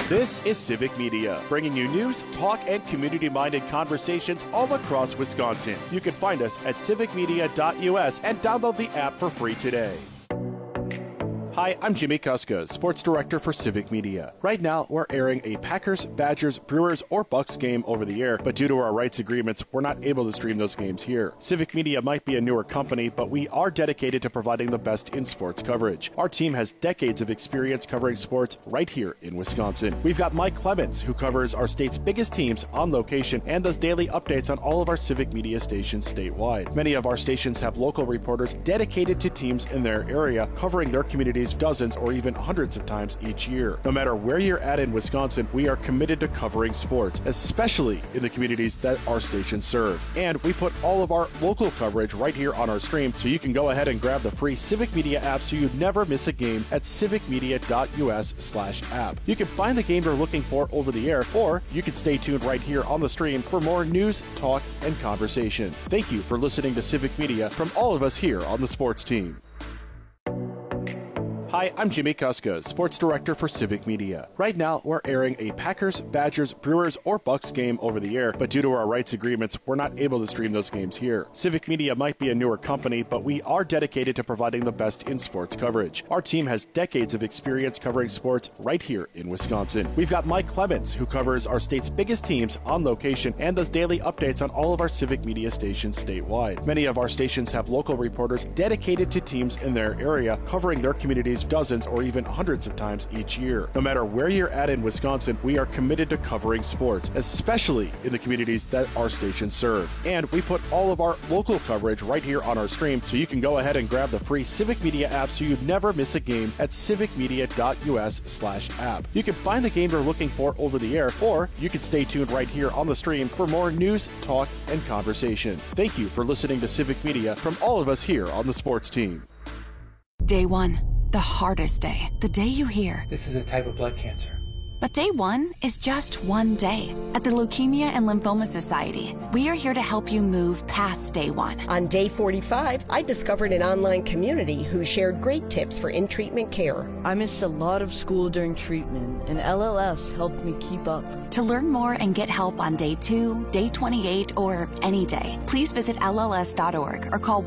This is Civic Media, bringing you news, talk, and community-minded conversations all across Wisconsin. You can find us at civicmedia.us and download the app for free today. Hi, I'm Jimmy Kuska, Sports Director for Civic Media. Right now, we're airing a Packers, Badgers, Brewers, or Bucks game over the air, but due to our rights agreements, we're not able to stream those games here. Civic Media might be a newer company, but we are dedicated to providing the best in sports coverage. Our team has decades of experience covering sports right here in Wisconsin. We've got Mike Clemens, who covers our state's biggest teams on location and does daily updates on all of our Civic Media stations statewide. Many of our stations have local reporters dedicated to teams in their area, covering their communities dozens or even hundreds of times each year. No matter where you're at in Wisconsin, we are committed to covering sports, especially in the communities that our stations serve. And we put all of our local coverage right here on our stream, so you can go ahead and grab the free Civic Media app so you never miss a game at civicmedia.us/app. You can find the game you're looking for over the air, or you can stay tuned right here on the stream for more news, talk, and conversation. Thank you for listening to Civic Media from all of us here on the sports team. Hi, I'm Jimmy Kuska, Sports Director for Civic Media. Right now, we're airing a Packers, Badgers, Brewers, or Bucks game over the air, but due to our rights agreements, we're not able to stream those games here. Civic Media might be a newer company, but we are dedicated to providing the best in sports coverage. Our team has decades of experience covering sports right here in Wisconsin. We've got Mike Clemens, who covers our state's biggest teams on location and does daily updates on all of our Civic Media stations statewide. Many of our stations have local reporters dedicated to teams in their area, covering their communities dozens or even hundreds of times each year. No matter where you're at in Wisconsin, we are committed to covering sports, especially in the communities that our stations serve. And we put all of our local coverage right here on our stream, so you can go ahead and grab the free Civic Media app so you never miss a game at civicmedia.us/app. You can find the game you're looking for over the air, or you can stay tuned right here on the stream for more news, talk, and conversation. Thank you for listening to Civic Media from all of us here on the sports team. Day one. The hardest day. The day you hear, "This is a type of blood cancer." But day one is just one day. At the Leukemia and Lymphoma Society, we are here to help you move past day one. On day 45, I discovered an online community who shared great tips for in-treatment care. I missed a lot of school during treatment, and LLS helped me keep up. To learn more and get help on day 2, day 28, or any day, please visit LLS.org or call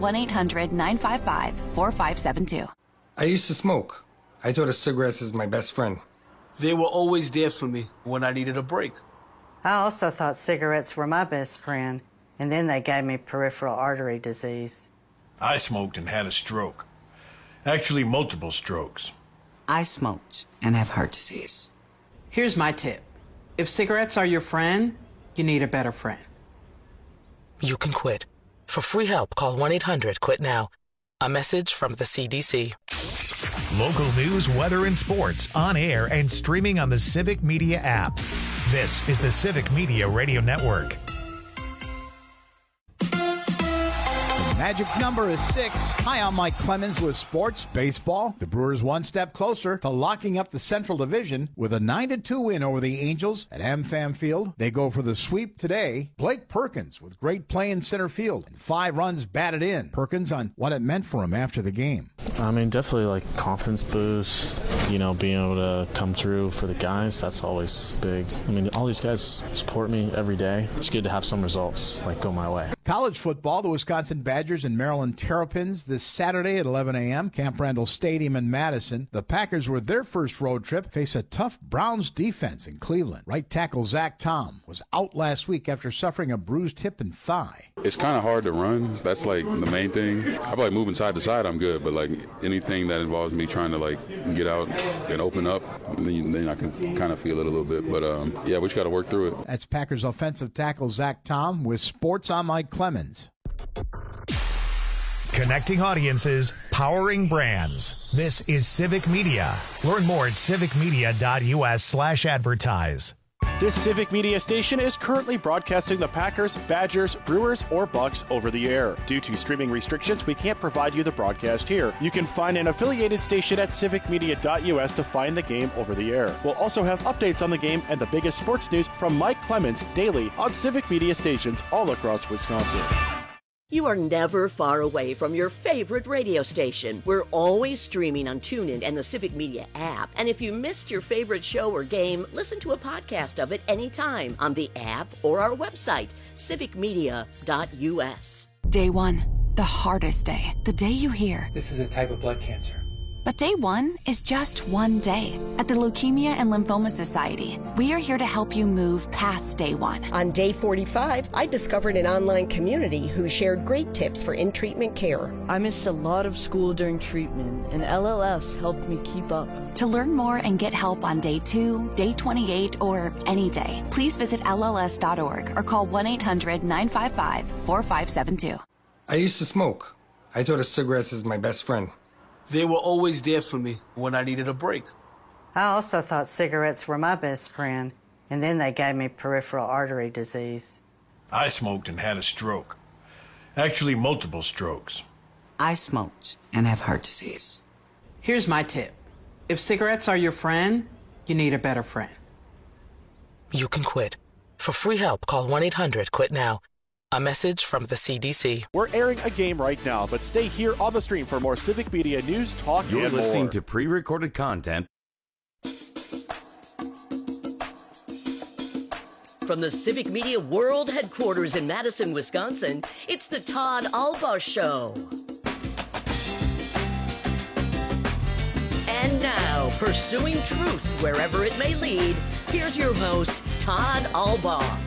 1-800-955-4572. I used to smoke. I thought of cigarettes as my best friend. They were always there for me when I needed a break. I also thought cigarettes were my best friend, and then they gave me peripheral artery disease. I smoked and had a stroke. Actually, multiple strokes. I smoked and have heart disease. Here's my tip. If cigarettes are your friend, you need a better friend. You can quit. For free help, call 1-800-QUIT-NOW. A message from the CDC. Local news, weather, and sports on air and streaming on the Civic Media app. This is the Civic Media Radio Network. Magic number is 6. Hi, I'm Mike Clemens with Sports Baseball. The Brewers one step closer to locking up the Central Division with a 9-2 win over the Angels at AmFam Field. They go for the sweep today. Blake Perkins with great play in center field and 5 runs batted in. Perkins on what it meant for him after the game. I mean, definitely like confidence boost, being able to come through for the guys, that's always big. I mean, all these guys support me every day. It's good to have some results go my way. College football, the Wisconsin Badgers and Maryland Terrapins this Saturday at 11 a.m. Camp Randall Stadium in Madison. The Packers, with their first road trip, face a tough Browns defense in Cleveland. Right tackle Zach Tom was out last week after suffering a bruised hip and thigh. It's kind of hard to run. That's the main thing. I feel like moving side to side, I'm good, but anything that involves me trying to get out and open up, then I can kind of feel it a little bit. But we just got to work through it. That's Packers offensive tackle Zach Tom with sports. I'm Mike Clemens. Connecting audiences, powering brands. This is Civic Media. Learn more at civicmedia.us/advertise. This Civic Media station is currently broadcasting the Packers, Badgers, Brewers, or Bucks over the air. Due to streaming restrictions, we can't provide you the broadcast here. You can find an affiliated station at civicmedia.us to find the game over the air. We'll also have updates on the game and the biggest sports news from Mike Clemens daily on Civic Media stations all across Wisconsin. You are never far away from your favorite radio station. We're always streaming on TuneIn and the Civic Media app. And if you missed your favorite show or game, listen to a podcast of it anytime on the app or our website, civicmedia.us. Day one, the hardest day. The day you hear, "This is a type of blood cancer." But day one is just one day. At the Leukemia and Lymphoma Society, we are here to help you move past day one. On day 45, I discovered an online community who shared great tips for in-treatment care. I missed a lot of school during treatment, and LLS helped me keep up. To learn more and get help on day 2, day 28, or any day, please visit LLS.org or call 1-800-955-4572. I used to smoke. I thought of cigarettes as my best friend. They were always there for me when I needed a break. I also thought cigarettes were my best friend, and then they gave me peripheral artery disease. I smoked and had a stroke. Actually, multiple strokes. I smoked and have heart disease. Here's my tip. If cigarettes are your friend, you need a better friend. You can quit. For free help, call 1-800-QUIT-NOW. A message from the CDC. We're airing a game right now, but stay here on the stream for more Civic Media news, talk, You're and listening more. to pre-recorded content. From the Civic Media World Headquarters in Madison, Wisconsin, it's the Todd Albaugh Show. And now, pursuing truth wherever it may lead, here's your host, Todd Albaugh.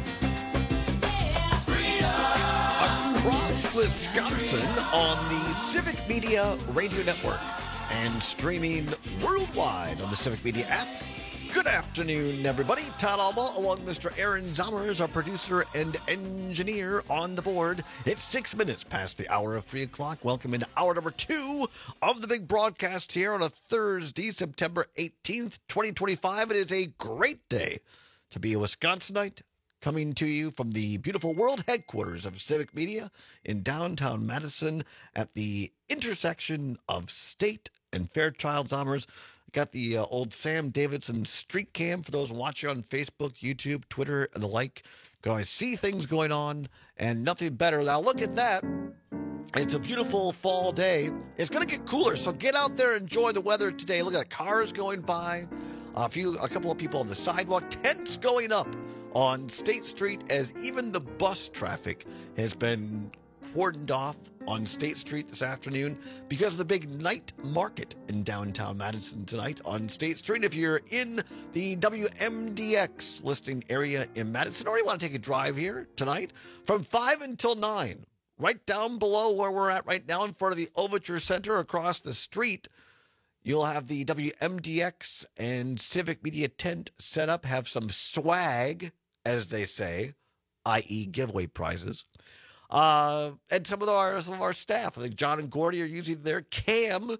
Across Wisconsin on the Civic Media Radio Network and streaming worldwide on the Civic Media app. Good afternoon, everybody. Todd Albaugh along with Mr. Aaron Zommers, our producer and engineer on the board. It's 6 minutes past the hour of 3 o'clock. Welcome into hour number 2 of the big broadcast here on a Thursday, September 18th, 2025. It is a great day to be a Wisconsinite, coming to you from the beautiful world headquarters of Civic Media in downtown Madison at the intersection of State and Fairchild. Zommers. Got the old Sam Davidson street cam for those watching on Facebook, YouTube, Twitter, and the like. You can always see things going on, and nothing better. Now look at that. It's a beautiful fall day. It's going to get cooler, so get out there and enjoy the weather today. Look at the cars going by. A couple of people on the sidewalk. Tents going up on State Street as even the bus traffic has been cordoned off on State Street this afternoon because of the big night market in downtown Madison tonight on State Street. If you're in the WMDX listing area in Madison, or you want to take a drive here tonight from 5 until 9, right down below where we're at right now in front of the Overture Center across the street, you'll have the WMDX and Civic Media tent set up, have some swag, as they say, i.e. giveaway prizes. And some of our staff, I think John and Gordy are usually there. Dom,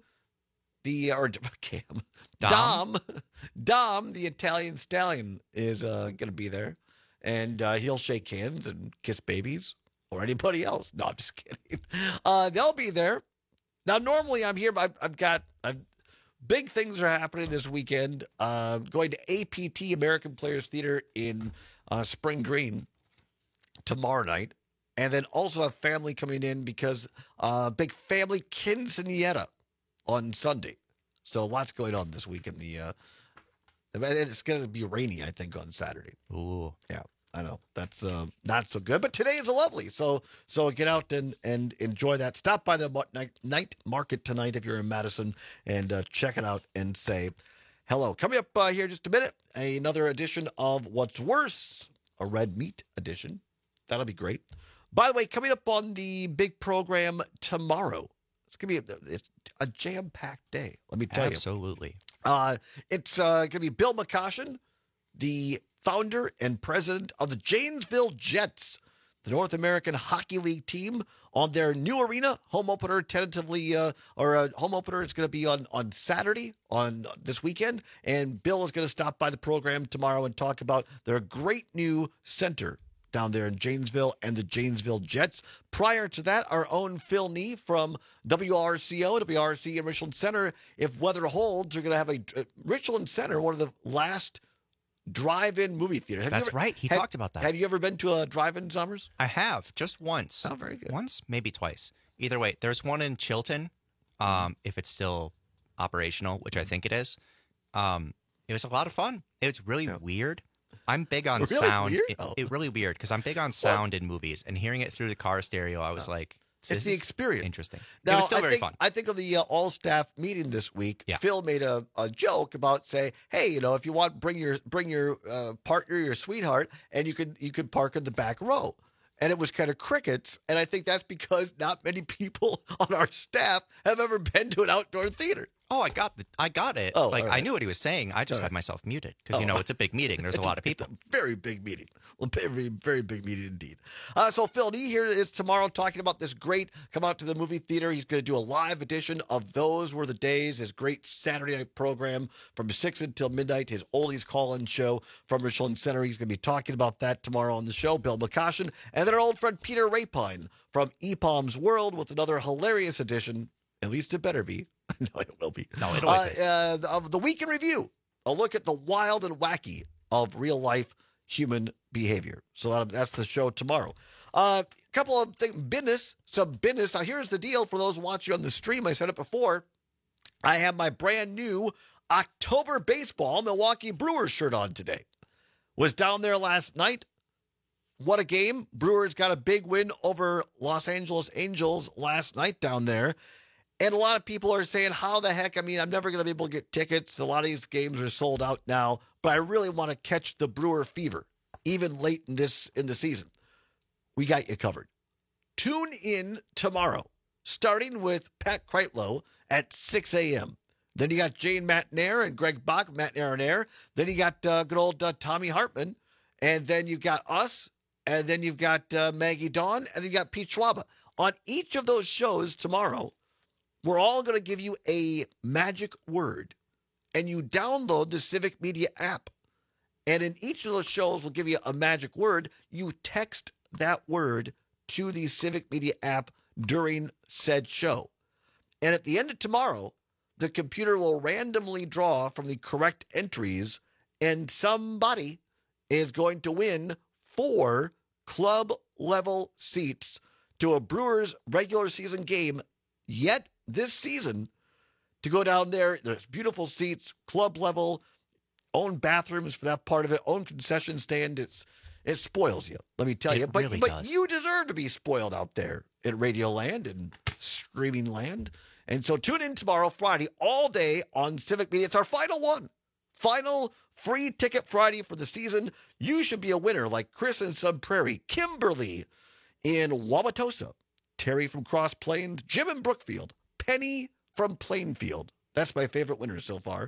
the Italian stallion, is going to be there. And he'll shake hands and kiss babies or anybody else. No, I'm just kidding. They'll be there. Now, normally I'm here, but big things are happening this weekend. Going to APT, American Players Theater in Spring Green tomorrow night. And then also have family coming in because big family quinceañera on Sunday. So lots going on this week in the it's going to be rainy, I think, on Saturday. Ooh. Yeah, I know. That's not so good. But today is lovely. So get out and enjoy that. Stop by the night market tonight if you're in Madison and check it out and say hello. Coming up here in just a minute, another edition of What's Worse, a red meat edition. That'll be great. By the way, coming up on the big program tomorrow, it's going to be a jam-packed day, let me tell you. Absolutely. It's going to be Bill McCoshen, the founder and president of the Janesville Jets, the North American Hockey League team, on their new arena. Home opener tentatively, home opener is going to be on Saturday, on this weekend. And Bill is going to stop by the program tomorrow and talk about their great new center down there in Janesville and the Janesville Jets. Prior to that, our own Phil Nee from WRCO and Richland Center. If weather holds, they're going to have a Richland Center, one of the last drive-in movie theater. That's right. He talked about that. Have you ever been to a drive-in, Summers? I have, just once. Oh, very good. Once, maybe twice. Either way, there's one in Chilton, if it's still operational, which I think it is. It was a lot of fun. It's really weird. I'm big on sound. It's really weird because I'm big on sound in movies, and hearing it through the car stereo, I was like, it's the experience. Interesting. Now, it was still very fun. I think of the all-staff meeting this week. Yeah. Phil made a joke about say, hey, if you want, bring your partner, your sweetheart, and you could park in the back row. And it was kind of crickets. And I think that's because not many people on our staff have ever been to an outdoor theater. Oh, I got it. Oh, like right. I knew what he was saying. I just had myself muted because it's a big meeting. There's a lot of people. It's a very big meeting. Well, very, very big meeting indeed. So Phil D here is tomorrow talking about this great come out to the movie theater. He's going to do a live edition of Those Were the Days, his great Saturday night program from 6 until midnight, his Oldies Call-In show from Richland Center. He's going to be talking about that tomorrow on the show. Bill McCoshen and then our old friend Peter Rapine from EPOM's World with another hilarious edition. At least it better be. No, it will be. No, it always is. Of the Week in Review, a look at the wild and wacky of real-life human behavior. So that's the show tomorrow. A couple of things, some business. Now, here's the deal for those watching on the stream. I said it before. I have my brand new October Baseball Milwaukee Brewers shirt on today. Was down there last night. What a game. Brewers got a big win over Los Angeles Angels last night down there. And a lot of people are saying, how the heck? I mean, I'm never going to be able to get tickets. A lot of these games are sold out now, but I really want to catch the Brewer fever, even late in the season. We got you covered. Tune in tomorrow, starting with Pat Kreitlow at 6 a.m. Then you got Jane Matnair and Greg Bach, Matnair and Air. Then you got good old Tommy Hartman. And then you've got us. And then you've got Maggie Dawn. And then you got Pete Schwaba. On each of those shows tomorrow, we're all going to give you a magic word, and you download the Civic Media app. And in each of those shows, we'll give you a magic word. You text that word to the Civic Media app during said show. And at the end of tomorrow, the computer will randomly draw from the correct entries, and somebody is going to win 4 club-level seats to a Brewers regular season game yet this season to go down there. There's beautiful seats, club level, own bathrooms for that part of it, own concession stand. It spoils you, let me tell you. But you deserve to be spoiled out there at Radio Land and streaming land. And so tune in tomorrow, Friday, all day on Civic Media. It's our final one. Final free ticket Friday for the season. You should be a winner like Chris in Sub Prairie, Kimberly in Wauwatosa, Terry from Cross Plains, Jim in Brookfield, Penny from Plainfield. That's my favorite winner so far.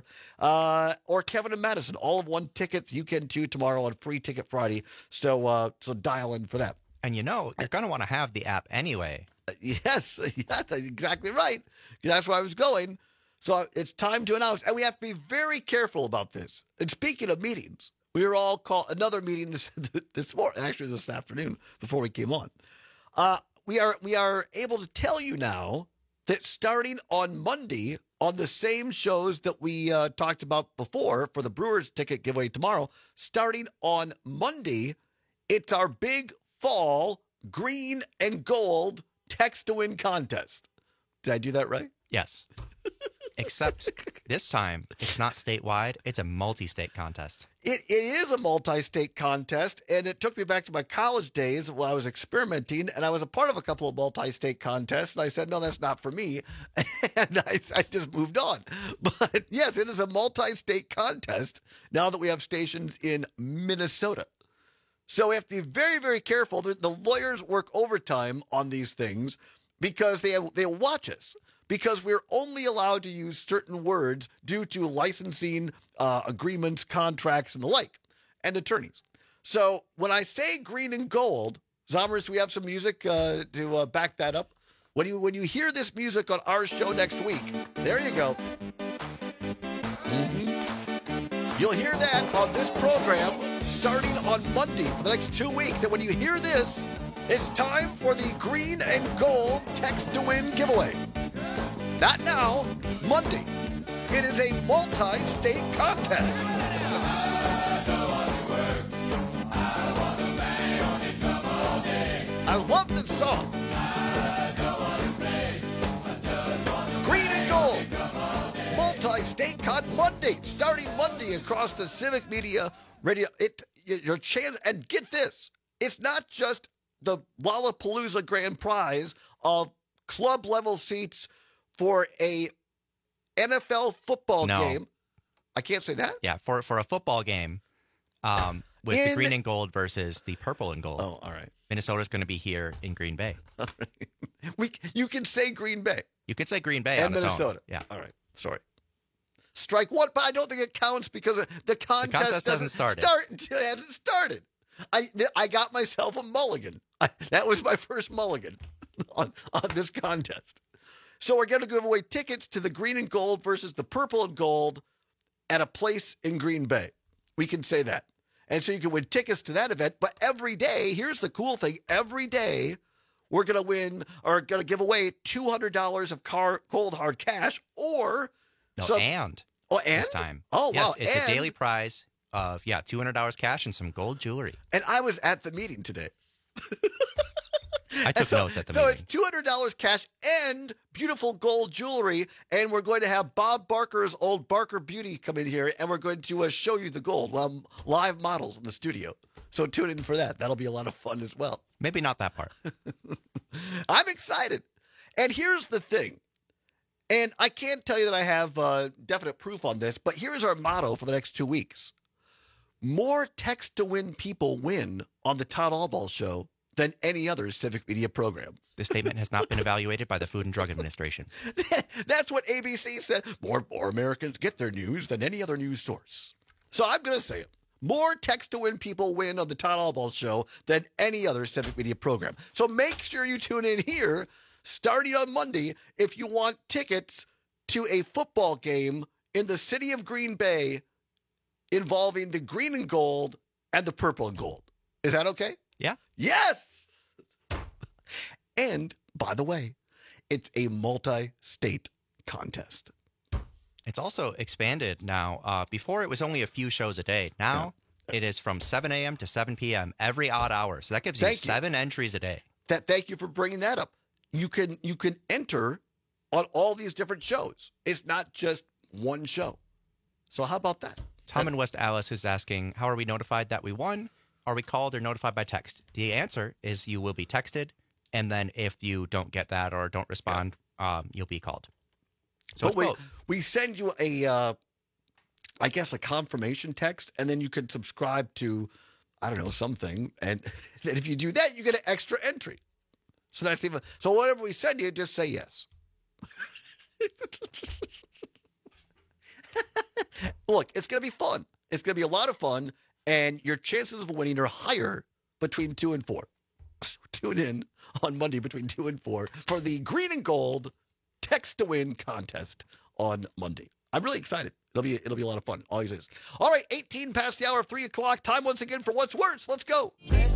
Or Kevin and Madison. All of one tickets. You can too tomorrow on Free Ticket Friday. So dial in for that. And you're going to want to have the app anyway. Yes, that's exactly right. That's where I was going. So it's time to announce. And we have to be very careful about this. And speaking of meetings, we were all called another meeting this morning, actually this afternoon before we came on. We are able to tell you now that starting on Monday, on the same shows that we talked about before for the Brewers ticket giveaway tomorrow, starting on Monday, it's our big fall green and gold text to win contest. Did I do that right? Yes. Except this time, it's not statewide. It's a multi-state contest. It is a multi-state contest, and it took me back to my college days while I was experimenting, and I was a part of a couple of multi-state contests, and I said, no, that's not for me, and I just moved on. But yes, it is a multi-state contest now that we have stations in Minnesota. So we have to be very, very careful. The lawyers work overtime on these things because they watch us. Because we're only allowed to use certain words due to licensing agreements, contracts, and the like, and attorneys. So when I say green and gold, Zommers, we have some music to back that up. When you hear this music on our show next week, there you go. Mm-hmm. You'll hear that on this program starting on Monday for the next 2 weeks. And when you hear this, it's time for the green and gold text to win giveaway. Not now, Monday. It is a multi-state contest. I love this song. Green and Gold. Multi-state con Monday, starting Monday across the Civic Media Radio. Your chance, and get this, it's not just the Lollapalooza Grand Prize of club-level seats for a NFL football game. I can't say that? Yeah, for a football game with the green and gold versus the purple and gold. Oh, all right. Minnesota's going to be here in Green Bay. All right. You can say Green Bay. You could say Green Bay and on its Minnesota. own. Yeah. All right. Sorry. Strike one, but I don't think it counts because the contest hasn't started. It hasn't started. I got myself a mulligan. That was my first mulligan on this contest. So we're going to give away tickets to the green and gold versus the purple and gold at a place in Green Bay. We can say that. And so you can win tickets to that event. But every day, here's the cool thing. Every day, we're going to give away $200 of cold hard cash or this time. Oh, yes, wow. It's a daily prize of, $200 cash and some gold jewelry. And I was at the meeting today. I took notes at the meeting. So it's $200 cash and beautiful gold jewelry. And we're going to have Bob Barker's old Barker Beauty come in here, and we're going to show you the gold. Well, live models in the studio. So tune in for that. That'll be a lot of fun as well. Maybe not that part. I'm excited. And here's the thing. And I can't tell you that I have definite proof on this, but here's our motto for the next 2 weeks. More text-to-win people win on the Todd Allball Show than any other Civic Media program. This statement has not been evaluated by the Food and Drug Administration. That's what ABC said. More Americans get their news than any other news source. So I'm going to say it. More text-to-win people win on the Todd Allball Show than any other Civic Media program. So make sure you tune in here starting on Monday if you want tickets to a football game in the city of Green Bay involving the green and gold and the purple and gold. Is that okay? Yeah. Yes! And, by the way, it's a multi-state contest. It's also expanded now. Before, it was only a few shows a day. Now, it is from 7 a.m. to 7 p.m. every odd hour. So that gives you 7 entries a day. Thank you for bringing that up. You can enter on all these different shows. It's not just one show. So how about that? Tom in West Allis is asking, how are we notified that we won? Are we called or notified by text? The answer is you will be texted, and then if you don't get that or don't respond, you'll be called. So we send you a confirmation text, and then you can subscribe to, I don't know, something, and then if you do that, you get an extra entry. So that's even so. Whatever we send you, just say yes. Look, it's going to be fun. It's going to be a lot of fun, and your chances of winning are higher between 2 and 4. So tune in on Monday between 2 and 4 for the green and gold text to win contest on Monday. I'm really excited. It'll be a lot of fun. Always is. All right, 18 past the hour of 3 o'clock. Time once again for What's Worse. Let's go.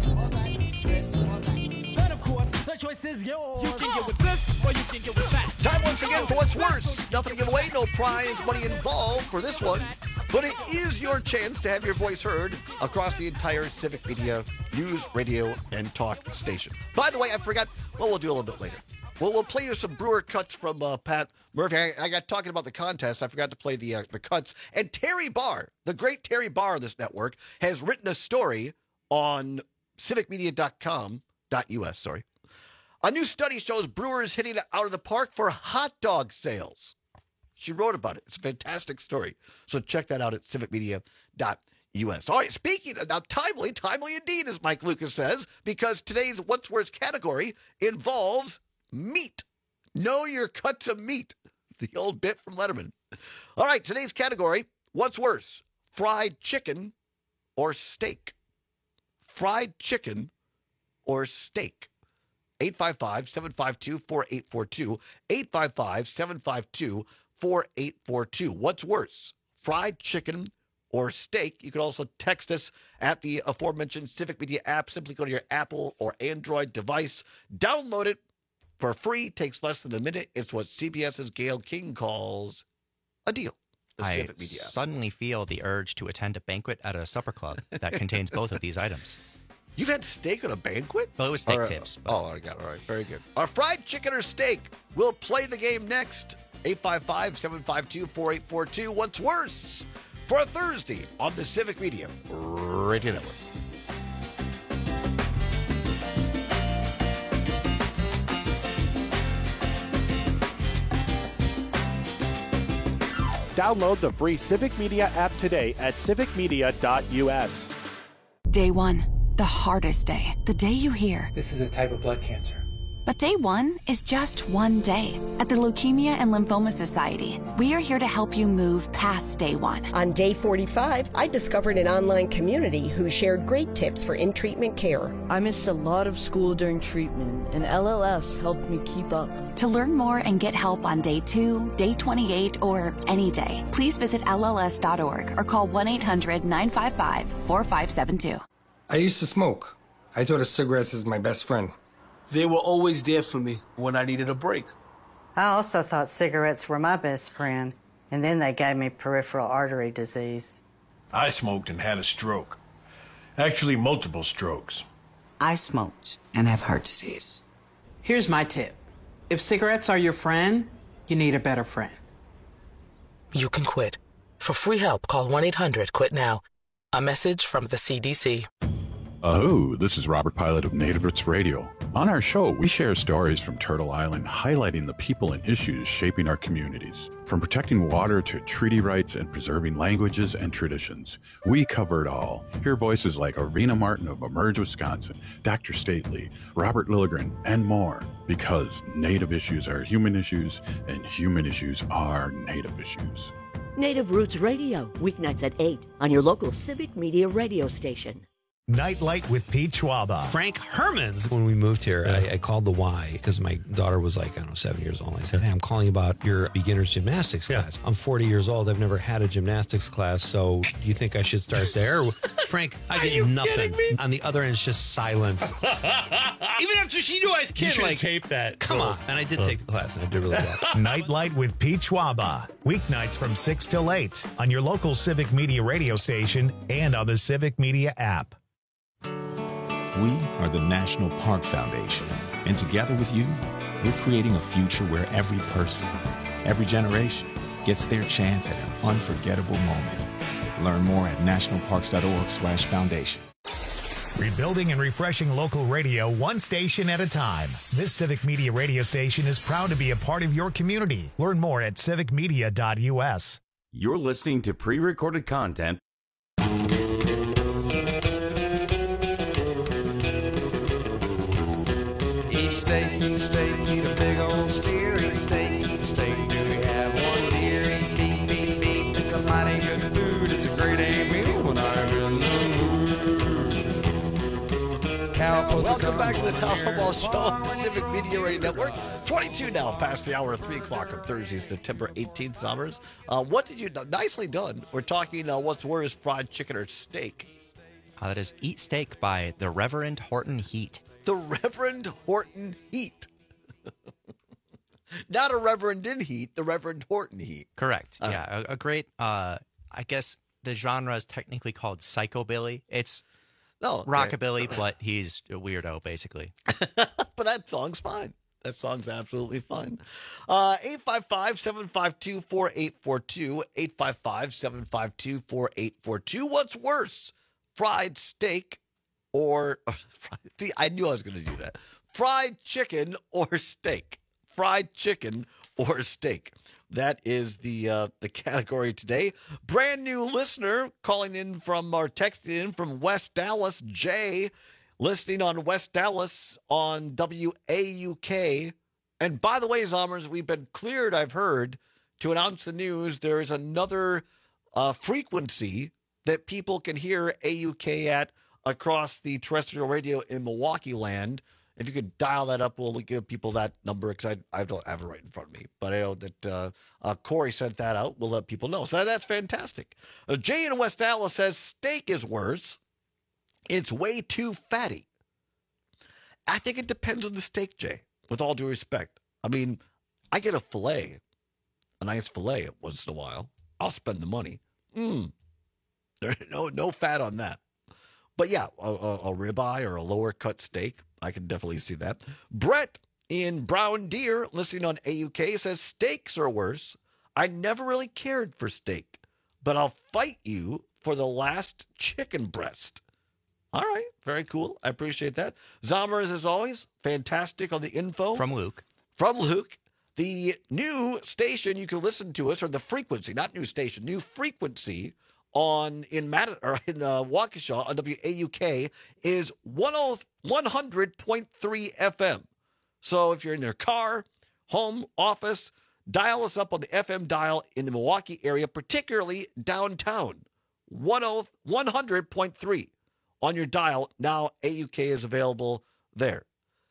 But of course, the choice is yours. You can get with this or you can get with that. Time once again for What's Worse. Nothing to give away, no prize money involved for this one. But it is your chance to have your voice heard across the entire Civic Media news, radio, and talk station. By the way, I forgot. Well, we'll do a little bit later. Well, we'll play you some Brewer cuts from Pat Murphy. I got talking about the contest. I forgot to play the cuts. And Terry Barr, the great Terry Barr of this network, has written a story on civicmedia.com.us. A new study shows Brewers hitting it out of the park for hot dog sales. She wrote about it. It's a fantastic story. So check that out at civicmedia.us. All right, speaking of now, timely indeed, as Mike Lucas says, because today's What's Worse category involves meat. Know your cuts of meat. The old bit from Letterman. All right, today's category, What's Worse, fried chicken or steak? Fried chicken or steak? 855-752-4842. 855-752-4842. What's worse, fried chicken or steak? You can also text us at the aforementioned Civic Media app. Simply go to your Apple or Android device, download it for free. Takes less than a minute. It's what CBS's Gayle King calls a deal. I suddenly feel the urge to attend a banquet at a supper club that contains both of these items. You've had steak at a banquet? Well, it was steak tips. Oh, I got it. All right. Very good. Our fried chicken or steak. We'll play the game next. 855-752-4842. What's worse? For a Thursday on the Civic Media Radio Network. Download the free Civic Media app today at civicmedia.us. Day one, the hardest day. The day you hear, "This is a type of blood cancer." But day one is just one day. At the Leukemia and Lymphoma Society, we are here to help you move past day one. On day 45, I discovered an online community who shared great tips for in-treatment care. I missed a lot of school during treatment, and LLS helped me keep up. To learn more and get help on day 2, day 28, or any day, please visit LLS.org or call 1-800-955-4572. I used to smoke. I thought of cigarettes as my best friend. They were always there for me when I needed a break. I also thought cigarettes were my best friend, and then they gave me peripheral artery disease. I smoked and had a stroke. Actually, multiple strokes. I smoked and have heart disease. Here's my tip. If cigarettes are your friend, you need a better friend. You can quit. For free help, call 1-800-QUIT-NOW. A message from the CDC. Hello, this is Robert Pilot of Native Roots Radio. On our show, we share stories from Turtle Island highlighting the people and issues shaping our communities. From protecting water to treaty rights and preserving languages and traditions, we cover it all. Hear voices like Arvina Martin of Emerge, Wisconsin, Dr. Stately, Robert Lilligren, and more. Because Native issues are human issues, and human issues are Native issues. Native Roots Radio, weeknights at 8 on your local Civic Media radio station. Nightlight with Pete Schwaba. Frank Hermans. When we moved here, I called the Y because my daughter was like, 7 years old. I said, hey, I'm calling about your beginner's gymnastics class. I'm 40 years old. I've never had a gymnastics class. So do you think I should start there? Frank, I get nothing. On the other end, it's just silence. Even after she knew I was kidding. You should tape that. Come on. And I did take the class, and I did really well. Nightlight with Pete Schwaba. Weeknights from 6 till 8 on your local Civic Media radio station and on the Civic Media app. We are the National Park Foundation, and together with you, we're creating a future where every person, every generation, gets their chance at an unforgettable moment. Learn more at nationalparks.org/foundation. Rebuilding and refreshing local radio one station at a time. This Civic Media radio station is proud to be a part of your community. Learn more at civicmedia.us. You're listening to pre-recorded content. Eat steak, eat a big old steer. Eat steak, do we have one deer? Eat beef, it's a mighty good food. It's a great meal when I'm in the mood. Welcome back to the Town Football Show on the Civic Media Radio Network. 22 now past the hour, 3 o'clock on Thursday, September 18th, Summers. What did you do? Nicely done. We're talking what's worse, fried chicken or steak? That is Eat Steak by the Reverend Horton Heat. The Reverend Horton Heat. Not a Reverend in Heat, the Reverend Horton Heat. Correct. Yeah, a great, I guess the genre is technically called psychobilly. It's rockabilly, but he's a weirdo, basically. But that song's fine. That song's absolutely fine. 855-752-4842. 855-752-4842. What's worse, fried steak or see, I knew I was going to do that. Fried chicken or steak? Fried chicken or steak? That is the category today. Brand new listener calling in from or texting in from West Dallas, Jay, listening on West Dallas on WAUK. And by the way, Zommers, we've been cleared, I've heard, to announce the news. There is another frequency that people can hear AUK at across the terrestrial radio in Milwaukee land. If you could dial that up, we'll give people that number because I don't have it right in front of me. But I know that Corey sent that out. We'll let people know. So that's fantastic. Jay in West Dallas says steak is worse. It's way too fatty. I think it depends on the steak, Jay, with all due respect. I mean, I get a filet, a nice filet once in a while. I'll spend the money. There's no fat on that. But yeah, a ribeye or a lower cut steak, I can definitely see that. Brett in Brown Deer, listening on AUK, says steaks are worse. I never really cared for steak, but I'll fight you for the last chicken breast. All right, very cool. I appreciate that. Zommers, as always, fantastic on the info. From Luke. The new station you can listen to us, or the frequency, not new station, new frequency in Waukesha on WAUK is 100.3 FM. So if you're in your car, home, office, dial us up on the FM dial in the Milwaukee area, particularly downtown. 100.3 on your dial. Now AUK is available there.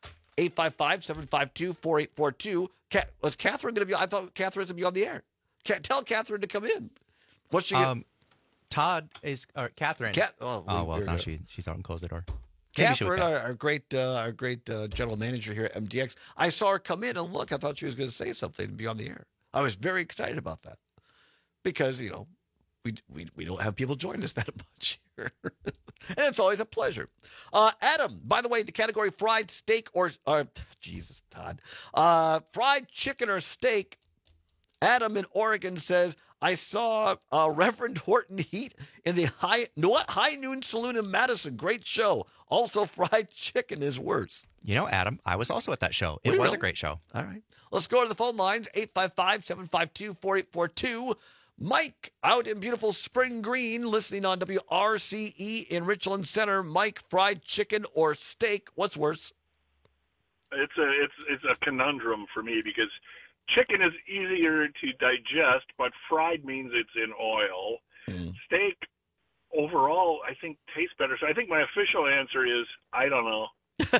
855-752-4842. Was Catherine going to be? I thought Catherine was going to be on the air. Tell Catherine to come in. What's she? Todd is Catherine. Now she's out and closed the door. Catherine, our great general manager here at MDX. I saw her come in and look. I thought she was going to say something and be on the air. I was very excited about that because we don't have people join us that much here, and it's always a pleasure. Adam, by the way, the category fried steak or Jesus, Todd, fried chicken or steak. Adam in Oregon says, I saw Reverend Horton Heat in the High Noon Saloon in Madison. Great show. Also, fried chicken is worse. Adam, I was also at that show. It was a great show. All right. Let's go to the phone lines, 855-752-4842. Mike out in beautiful Spring Green, listening on WRCE in Richland Center. Mike, fried chicken or steak, what's worse? It's a conundrum for me because chicken is easier to digest, but fried means it's in oil. Steak, overall, I think tastes better. So I think my official answer is, I don't know.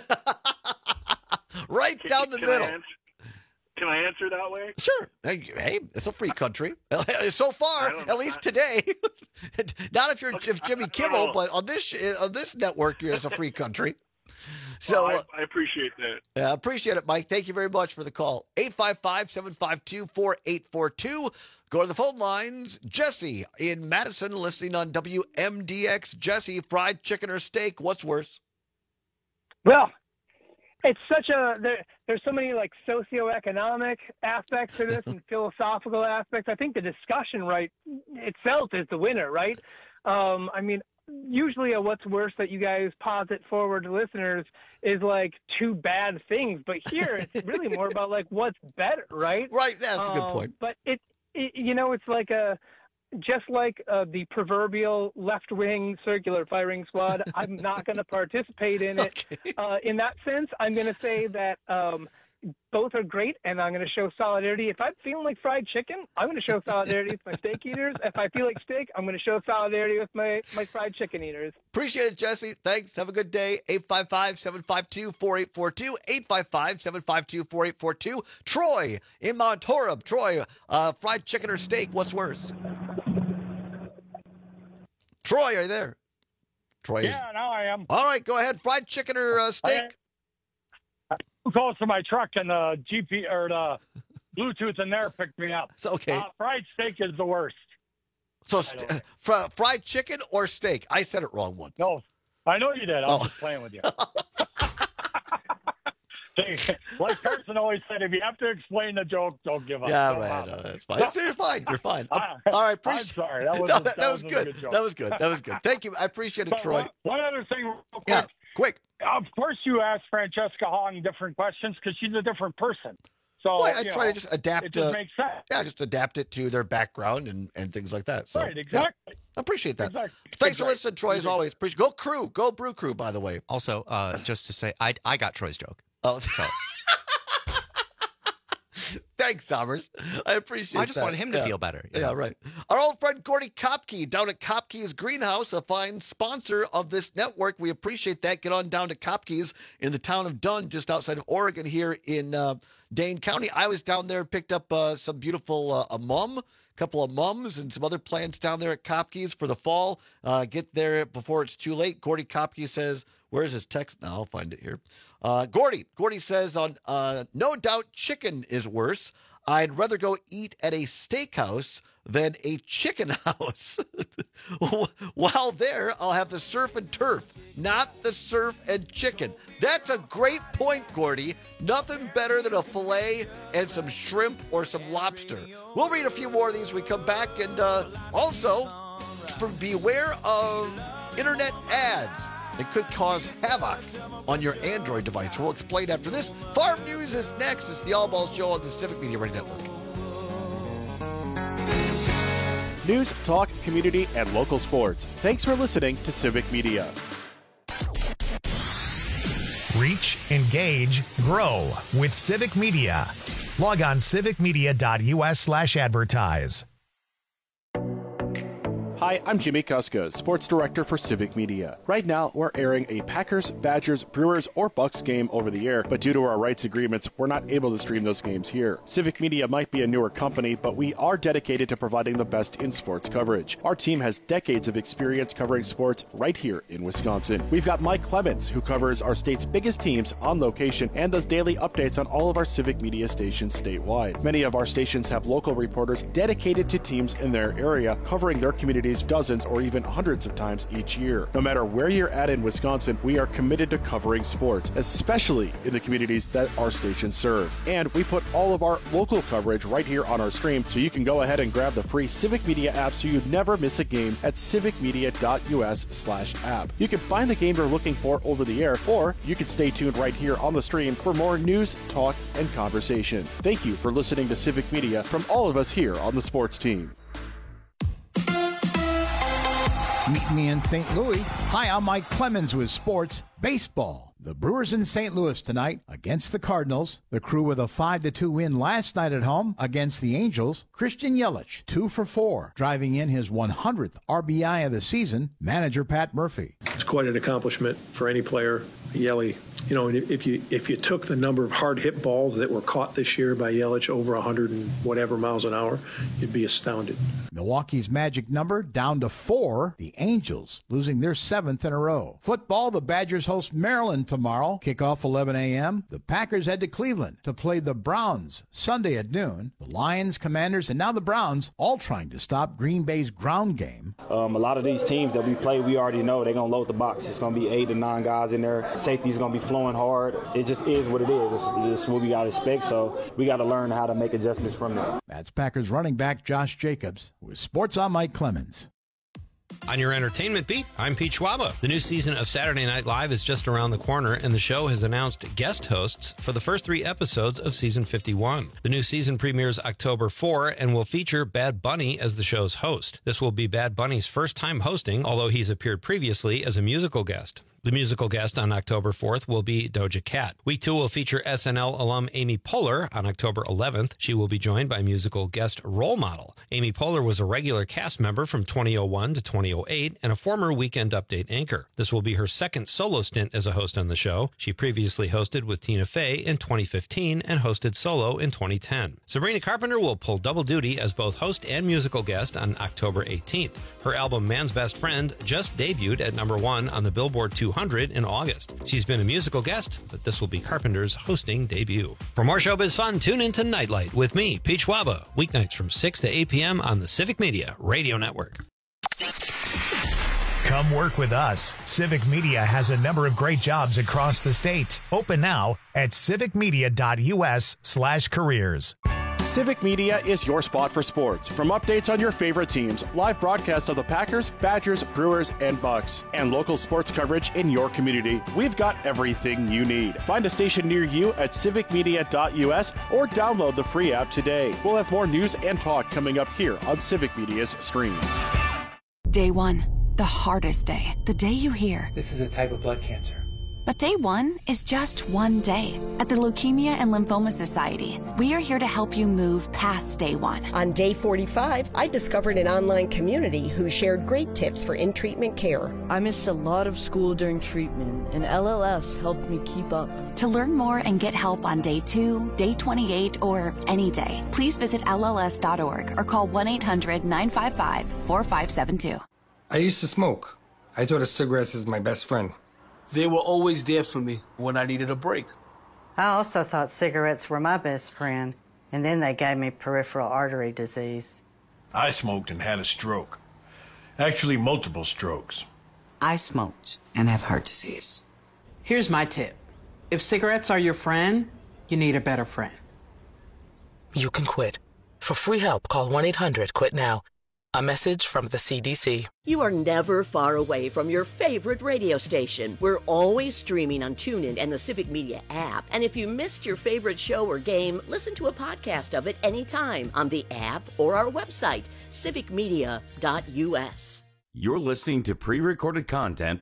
Down the middle. Can I answer that way? Sure. Hey, it's a free country. So far, at least today. Not if Jimmy Kimmel, but on this network, it's a free country. So I appreciate that. I appreciate it, Mike. Thank you very much for the call. 855-752-4842. Go to the phone lines. Jesse in Madison, listening on WMDX. Jesse, fried chicken or steak, what's worse? Well, it's there's so many like socioeconomic aspects to this and philosophical aspects. I think the discussion itself is the winner, right? Usually what's worse that you guys posit forward to listeners is like two bad things, but here it's really more about like what's better, right? Right, that's a good point. But it's like just like the proverbial left-wing circular firing squad. I'm not going to participate in it. In that sense, I'm going to say that both are great, and I'm going to show solidarity. If I'm feeling like fried chicken, I'm going to show solidarity with my steak eaters. If I feel like steak, I'm going to show solidarity with my fried chicken eaters. Appreciate it, Jesse. Thanks. Have a good day. 855-752-4842. 855-752-4842. Troy in Mount Horeb. Troy, fried chicken or steak, what's worse? Troy, are you there? Troy. Yeah, now I am. All right, go ahead. Fried chicken or steak? Close to my truck and the GP or the Bluetooth in there picked me up. It's okay. Fried steak is the worst. So fried chicken or steak? I said it wrong once. No, I know you did. I was just playing with you. Like Carson always said, if you have to explain the joke, don't give up. Yeah, right. No, that's fine. You're fine. You're fine. All right. I'm sorry. That was good. That was good. Thank you. I appreciate it, Troy. One other thing real quick. Yeah, quick. Of course you asked Francesca Hong different questions because she's a different person. So I try to just adapt. It just makes sense. Yeah, just adapt it to their background and things like that. So, right, exactly. Yeah, I appreciate that. Exactly. Thanks for listening, Troy, as always. Go Crew. Go Brew Crew, by the way. Also, just to say, I got Troy's joke. Oh, so. Thanks, Sommers. I appreciate that. I just wanted him to feel better. Yeah, right. Our old friend Gordy Kopke down at Kopke's Greenhouse, a fine sponsor of this network. We appreciate that. Get on down to Kopke's in the town of Dunn, just outside of Oregon here in Dane County. I was down there and picked up some beautiful a couple of mums and some other plants down there at Kopke's for the fall. Get there before it's too late. Gordy Kopke says, where's his text now? I'll find it here. Gordy says no doubt chicken is worse. I'd rather go eat at a steakhouse than a chicken house. While there, I'll have the surf and turf, not the surf and chicken. That's a great point, Gordy. Nothing better than a filet and some shrimp or some lobster. We'll read a few more of these when we come back. And also, beware of internet ads. It could cause havoc on your Android device. We'll explain after this. Farm News is next. It's the All Ball Show on the Civic Media Radio Network. News, talk, community, and local sports. Thanks for listening to Civic Media. Reach, engage, grow with Civic Media. Log on civicmedia.us/advertise. Hi, I'm Jimmy Kuska, Sports Director for Civic Media. Right now, we're airing a Packers, Badgers, Brewers, or Bucks game over the air, but due to our rights agreements, we're not able to stream those games here. Civic Media might be a newer company, but we are dedicated to providing the best in sports coverage. Our team has decades of experience covering sports right here in Wisconsin. We've got Mike Clemens, who covers our state's biggest teams on location and does daily updates on all of our Civic Media stations statewide. Many of our stations have local reporters dedicated to teams in their area, covering their communities dozens or even hundreds of times each year. No matter where you're at in Wisconsin, we are committed to covering sports, especially in the communities that our stations serve. And we put all of our local coverage right here on our stream, so you can go ahead and grab the free Civic Media app so you never miss a game at civicmedia.us/app. You can find the game you're looking for over the air, or you can stay tuned right here on the stream for more news, talk, and conversation. Thank you for listening to Civic Media from all of us here on the sports team. Meet me in St. Louis. Hi, I'm Mike Clemens with Sports Baseball. The Brewers in St. Louis tonight against the Cardinals. The Crew with a 5-2 win last night at home against the Angels. Christian Yelich, 2 for 4, driving in his 100th RBI of the season. Manager Pat Murphy. It's quite an accomplishment for any player. Yelich, you know, if you took the number of hard hit balls that were caught this year by Yelich over 100 and whatever miles an hour, you'd be astounded. Milwaukee's magic number down to 4. The Angels losing their 7th in a row. Football, the Badgers host Maryland tomorrow. Kickoff 11 a.m. The Packers head to Cleveland to play the Browns Sunday at noon. The Lions, Commanders, and now the Browns all trying to stop Green Bay's ground game. A lot of these teams that we play, we already know they're going to load the box. It's going to be 8 to 9 guys in there. Safety's going to be flowing hard. It just is what it is. It's what we got to expect, so we got to learn how to make adjustments from there. That's Packers running back Josh Jacobs. With Sports, I'm Mike Clemens. On your entertainment beat, I'm Pete Schwaba. The new season of Saturday Night Live is just around the corner, and the show has announced guest hosts for the first 3 episodes of season 51. The new season premieres October 4 and will feature Bad Bunny as the show's host. This will be Bad Bunny's first time hosting, although he's appeared previously as a musical guest. The musical guest on October 4th will be Doja Cat. Week 2 will feature SNL alum Amy Poehler on October 11th. She will be joined by musical guest Role Model. Amy Poehler was a regular cast member from 2001 to 2008 and a former Weekend Update anchor. This will be her second solo stint as a host on the show. She previously hosted with Tina Fey in 2015 and hosted solo in 2010. Sabrina Carpenter will pull double duty as both host and musical guest on October 18th. Her album Man's Best Friend just debuted at number 1 on the Billboard 200 in August. She's been a musical guest, but this will be Carpenter's hosting debut. For more showbiz fun, tune into Nightlight with me, Pete Schwaba, weeknights from 6 to 8 p.m. on the Civic Media Radio Network. Come work with us. Civic Media has a number of great jobs across the state. Open now at civicmedia.us/careers. Civic Media is your spot for sports. From updates on your favorite teams, live broadcasts of the Packers, Badgers, Brewers, and Bucks, and local sports coverage in your community, we've got everything you need. Find a station near you at civicmedia.us or download the free app today. We'll have more news and talk coming up here on Civic Media's stream. Day 1, the hardest day. The day you hear, "This is a type of blood cancer." But day 1 is just one day. At the Leukemia and Lymphoma Society, we are here to help you move past day 1. On day 45, I discovered an online community who shared great tips for in-treatment care. I missed a lot of school during treatment, and LLS helped me keep up. To learn more and get help on day 2, day 28, or any day, please visit LLS.org or call 1-800-955-4572. I used to smoke. I thought of cigarettes as my best friend. They were always there for me when I needed a break. I also thought cigarettes were my best friend, and then they gave me peripheral artery disease. I smoked and had a stroke. Actually, multiple strokes. I smoked and have heart disease. Here's my tip. If cigarettes are your friend, you need a better friend. You can quit. For free help, call 1-800-QUIT-NOW. A message from the CDC. You are never far away from your favorite radio station. We're always streaming on TuneIn and the Civic Media app. And if you missed your favorite show or game, listen to a podcast of it anytime on the app or our website, civicmedia.us. You're listening to pre-recorded content.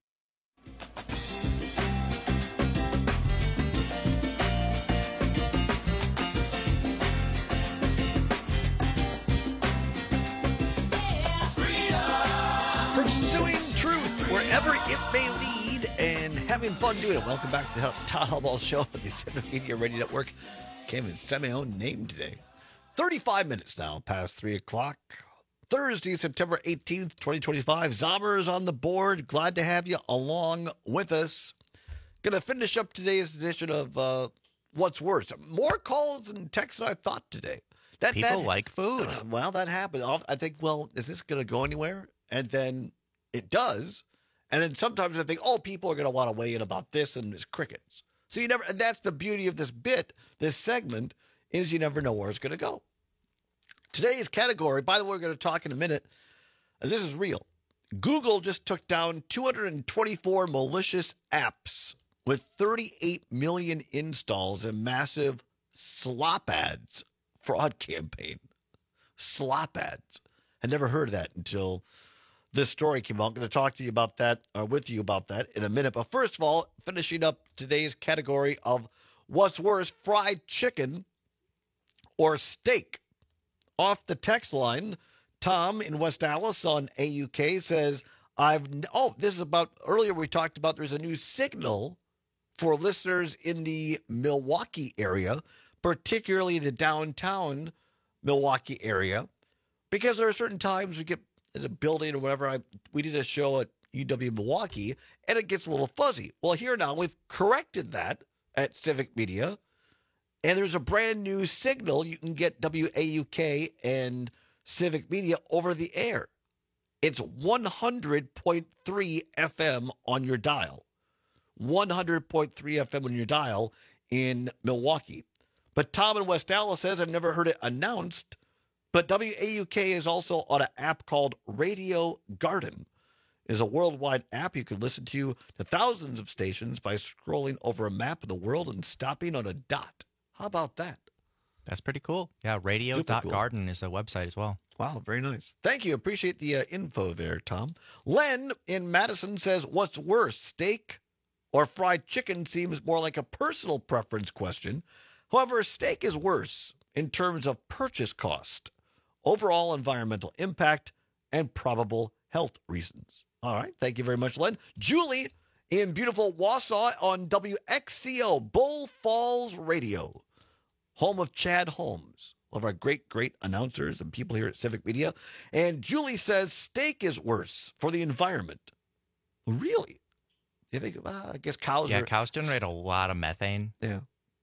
Pursuing truth wherever it may lead and having fun doing it. Welcome back to the Todd Hallball Show on the Civic Media Radio Network. Can't even say my own name today. 35 minutes now past 3 o'clock. Thursday, September 18th, 2025. Zombers on the board. Glad to have you along with us. Going to finish up today's edition of What's Worse. More calls and texts than I thought today. People like food. Well, that happened. I think, well, is this going to go anywhere? And then it does. And then sometimes I think, oh, people are going to want to weigh in about this and this crickets. So you never, and that's the beauty of this bit, this segment, is you never know where it's going to go. Today's category, by the way, we're going to talk in a minute, and this is real. Google just took down 224 malicious apps with 38 million installs and massive slop ads fraud campaign. Slop ads. I never heard of that until this story came out. I'm going to talk to you about that, with you about that in a minute. But first of all, finishing up today's category of what's worse, fried chicken or steak. Off the text line, Tom in West Dallas on AUK says, this is about, earlier we talked about there's a new signal for listeners in the Milwaukee area, particularly the downtown Milwaukee area, because there are certain times we get in a building or whatever. We did a show at UW Milwaukee, and it gets a little fuzzy. Well, here now we've corrected that at Civic Media, and there's a brand new signal. You can get WAUK and Civic Media over the air. It's 100.3 FM on your dial. 100.3 FM on your dial in Milwaukee. But Tom in West Dallas says, I've never heard it announced, but WAUK is also on an app called Radio Garden. It is a worldwide app you can listen to thousands of stations by scrolling over a map of the world and stopping on a dot. How about that? That's pretty cool. Yeah, radio.garden cool. is a website as well. Wow, very nice. Thank you. Appreciate the info there, Tom. Len in Madison says, what's worse, steak or fried chicken? Seems more like a personal preference question. However, steak is worse in terms of purchase cost, overall environmental impact, and probable health reasons. All right. Thank you very much, Len. Julie in beautiful Wausau on WXCO, Bull Falls Radio, home of Chad Holmes, one of our great, great announcers and people here at Civic Media. And Julie says steak is worse for the environment. Really? You think, I guess cows are... Yeah, cows generate a lot of methane. Yeah.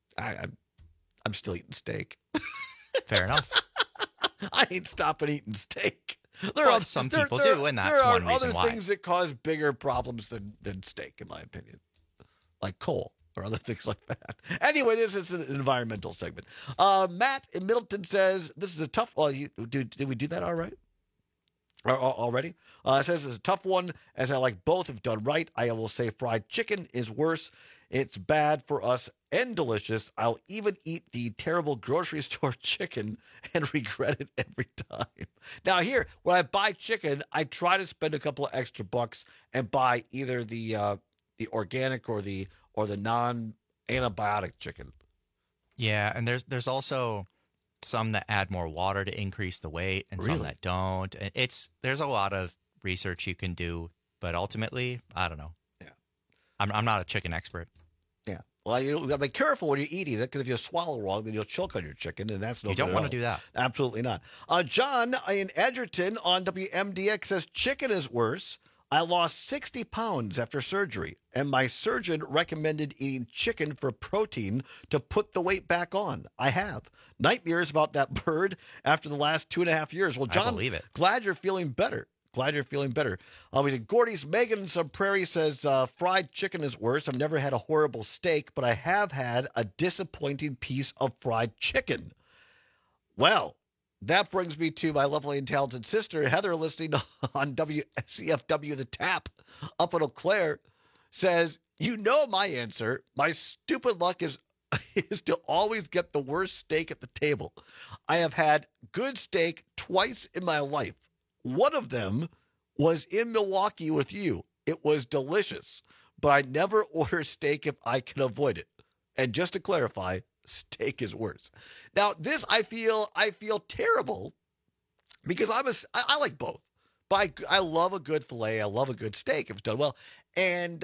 I'm still eating steak. Fair enough. I ain't stopping eating steak. Some people do, and that's one reason why. There are other things that cause bigger problems than steak, in my opinion, like coal or other things like that. Anyway, this is an environmental segment. Matt in Middleton says, this is a tough one. Did we do that all right? Already? Says it's a tough one, as I like both have done right. I will say fried chicken is worse. It's bad for us and delicious. I'll even eat the terrible grocery store chicken and regret it every time. Now here, when I buy chicken, I try to spend a couple of extra bucks and buy either the organic or the non-antibiotic chicken. Yeah, and there's also some that add more water to increase the weight, and some that don't. There's a lot of research you can do, but ultimately, I don't know. Yeah, I'm not a chicken expert. Yeah. Well, you got to be careful when you're eating it, because if you swallow wrong, then you'll choke on your chicken, and that's no good. You don't want to do that. Absolutely not. John in Edgerton on WMDX says chicken is worse. I lost 60 pounds after surgery, and my surgeon recommended eating chicken for protein to put the weight back on. I have. Nightmares about that bird after the last 2.5 years. Well, John, I believe it. Glad you're feeling better. Glad you're feeling better. We did Gordy's Megan Sub Prairie says fried chicken is worse. I've never had a horrible steak, but I have had a disappointing piece of fried chicken. Well, that brings me to my lovely and talented sister, Heather, listening on WCFW The Tap up in Eau Claire, says, you know my answer. My stupid luck is to always get the worst steak at the table. I have had good steak twice in my life. One of them was in Milwaukee with you. It was delicious, but I never order steak if I can avoid it. And just to clarify, steak is worse. Now, this I feel terrible because I like both. But I love a good filet. I love a good steak if it's done well. And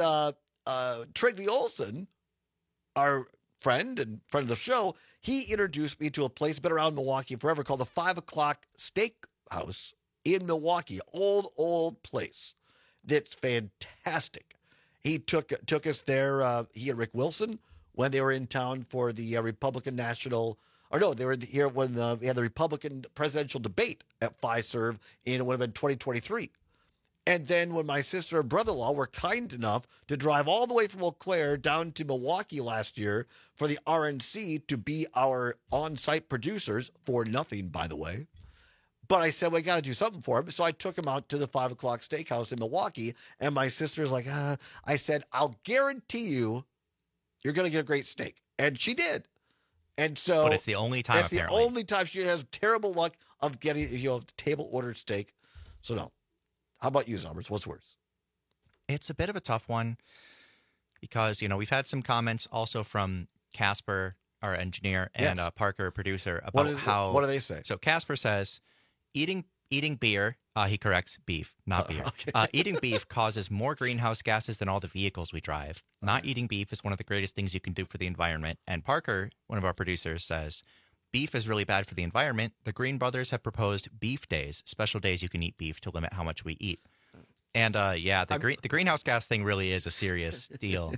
Trigby Olson, our friend and friend of the show, he introduced me to a place been around Milwaukee forever called the 5 O'Clock Steakhouse in Milwaukee. Old place that's fantastic. He took us there. He and Rick Wilson, when they were in town for the Republican National, or no, they were here when we had the Republican presidential debate at Fiserv in, it would have been 2023. And then when my sister and brother-in-law were kind enough to drive all the way from Eau Claire down to Milwaukee last year for the RNC to be our on-site producers, for nothing, by the way. But I said, we got to do something for him. So I took him out to the 5 O'Clock Steakhouse in Milwaukee. And my sister's like, I said, I'll guarantee you, you're going to get a great steak. And she did. And so. But it's the only time, apparently. It's the only time she has terrible luck of getting, table ordered steak. So no. How about you, Zombers? What's worse? It's a bit of a tough one because, we've had some comments also from Casper, our engineer, and Parker, producer, about how. What do they say? So Casper says, eating beer, he corrects beef, not beer. Okay. Eating beef causes more greenhouse gases than all the vehicles we drive. Not eating beef is one of the greatest things you can do for the environment. And Parker, one of our producers, says, beef is really bad for the environment. The Green Brothers have proposed beef days, special days you can eat beef to limit how much we eat. And the greenhouse gas thing really is a serious deal.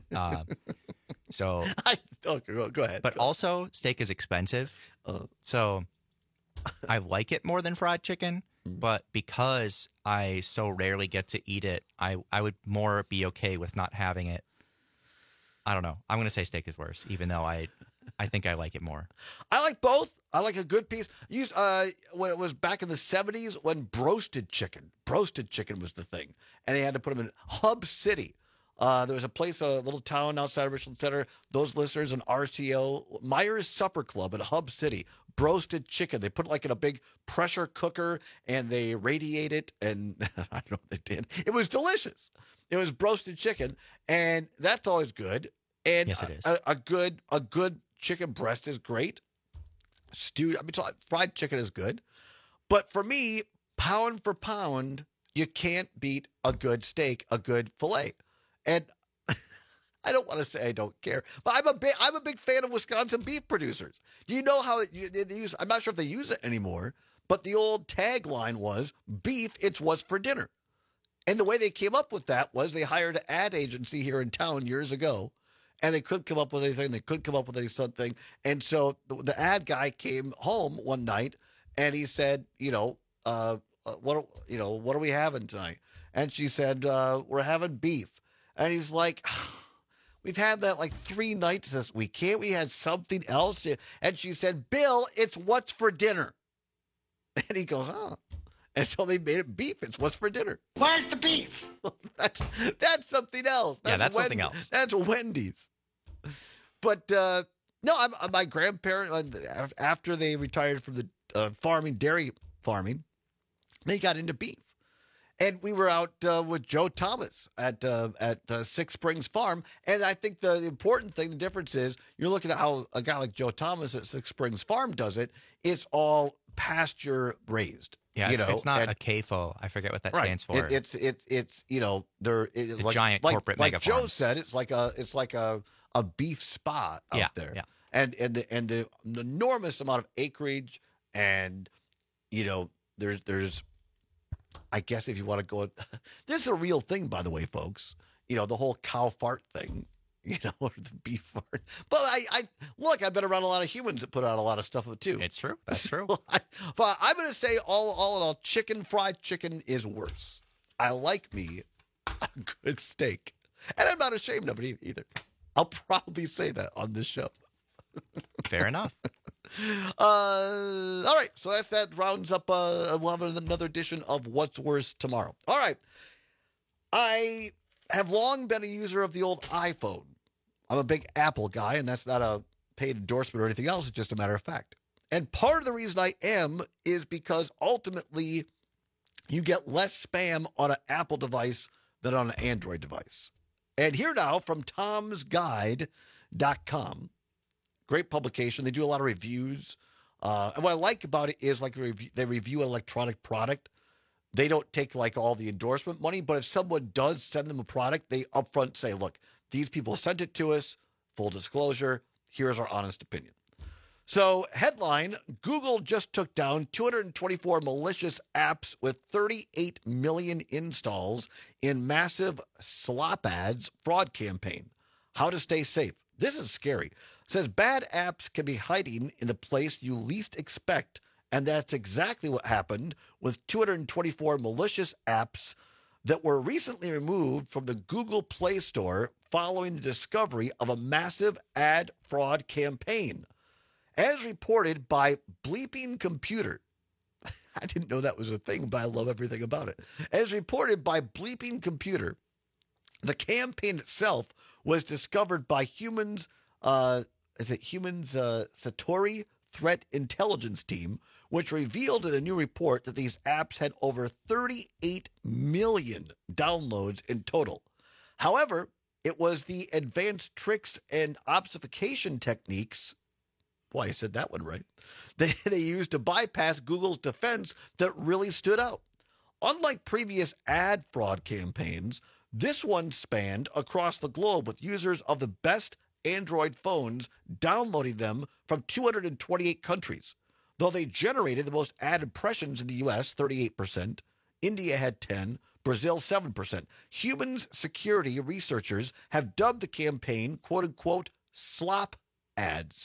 So go ahead. But also, steak is expensive. So I like it more than fried chicken. But because I so rarely get to eat it, I would more be okay with not having it. I don't know. I'm going to say steak is worse, even though I think I like it more. I like both. I like a good piece. When it was back in the 70s, when broasted chicken was the thing. And they had to put them in Hub City. There was a place, a little town outside of Richland Center. Those listeners in RCO, Myers Supper Club in Hub City, broasted chicken. They put it like in a big pressure cooker and they radiate it. And I don't know what they did. It was delicious. It was broasted chicken. And that's always good. And yes, it is. A good chicken breast is great. Fried chicken is good. But for me, pound for pound, you can't beat a good steak, a good filet. And I don't want to say I don't care, but I'm a big fan of Wisconsin beef producers. Do you know how they use? I'm not sure if they use it anymore, but the old tagline was "Beef, it's what's for dinner." And the way they came up with that was they hired an ad agency here in town years ago, and they couldn't come up with anything. They couldn't come up with any something, and so the ad guy came home one night and he said, what are we having tonight? And she said, we're having beef. And he's like, we've had that like 3 nights this week. Can't we have something else? And she said, Bill, it's what's for dinner. And he goes, oh. And so they made it beef. It's what's for dinner. Where's the beef? That's something else. That's something else. That's Wendy's. But no, my grandparents, after they retired from the dairy farming, they got into beef. And we were out with Joe Thomas at Six Springs Farm. And I think the important thing, the difference is you're looking at how a guy like Joe Thomas at Six Springs Farm does it. It's all pasture raised. Yeah, it's not a CAFO. I forget what that stands for. It's giant corporate mega like Joe farms. said, it's like a beef spa out there. Yeah. And the enormous amount of acreage and there's I guess if you want to go, this is a real thing, by the way, folks. You know, the whole cow fart thing, you know, or the beef fart. But look, I've been around a lot of humans that put out a lot of stuff too. It's true. That's true. But I'm going to say all in all, fried chicken is worse. I like me a good steak. And I'm not ashamed of it either. I'll probably say that on this show. Fair enough. All right. So that rounds up. We'll have another edition of What's Worse tomorrow. All right. I have long been a user of the old iPhone. I'm a big Apple guy, and that's not a paid endorsement or anything else. It's just a matter of fact. And part of the reason I am is because ultimately you get less spam on an Apple device than on an Android device. And here now from Tom'sGuide.com. Great publication. They do a lot of reviews. And what I like about it is like they review an electronic product. They don't take like all the endorsement money, but if someone does send them a product, they upfront say, look, these people sent it to us. Full disclosure. Here's our honest opinion. So headline, Google just took down 224 malicious apps with 38 million installs in massive slop ads fraud campaign. How to stay safe. This is scary. It says bad apps can be hiding in the place you least expect. And that's exactly what happened with 224 malicious apps that were recently removed from the Google Play Store following the discovery of a massive ad fraud campaign. As reported by Bleeping Computer. I didn't know that was a thing, but I love everything about it. As reported by Bleeping Computer, the campaign itself was discovered by Satori Threat Intelligence Team, which revealed in a new report that these apps had over 38 million downloads in total. However, it was the advanced tricks and obfuscation techniques, boy, I said that one right, they used to bypass Google's defense that really stood out. Unlike previous ad fraud campaigns, this one spanned across the globe with users of the best Android phones downloading them from 228 countries. Though they generated the most ad impressions in the U.S., 38%, India had 10%, Brazil 7%. Humans security researchers have dubbed the campaign, quote-unquote, slop ads,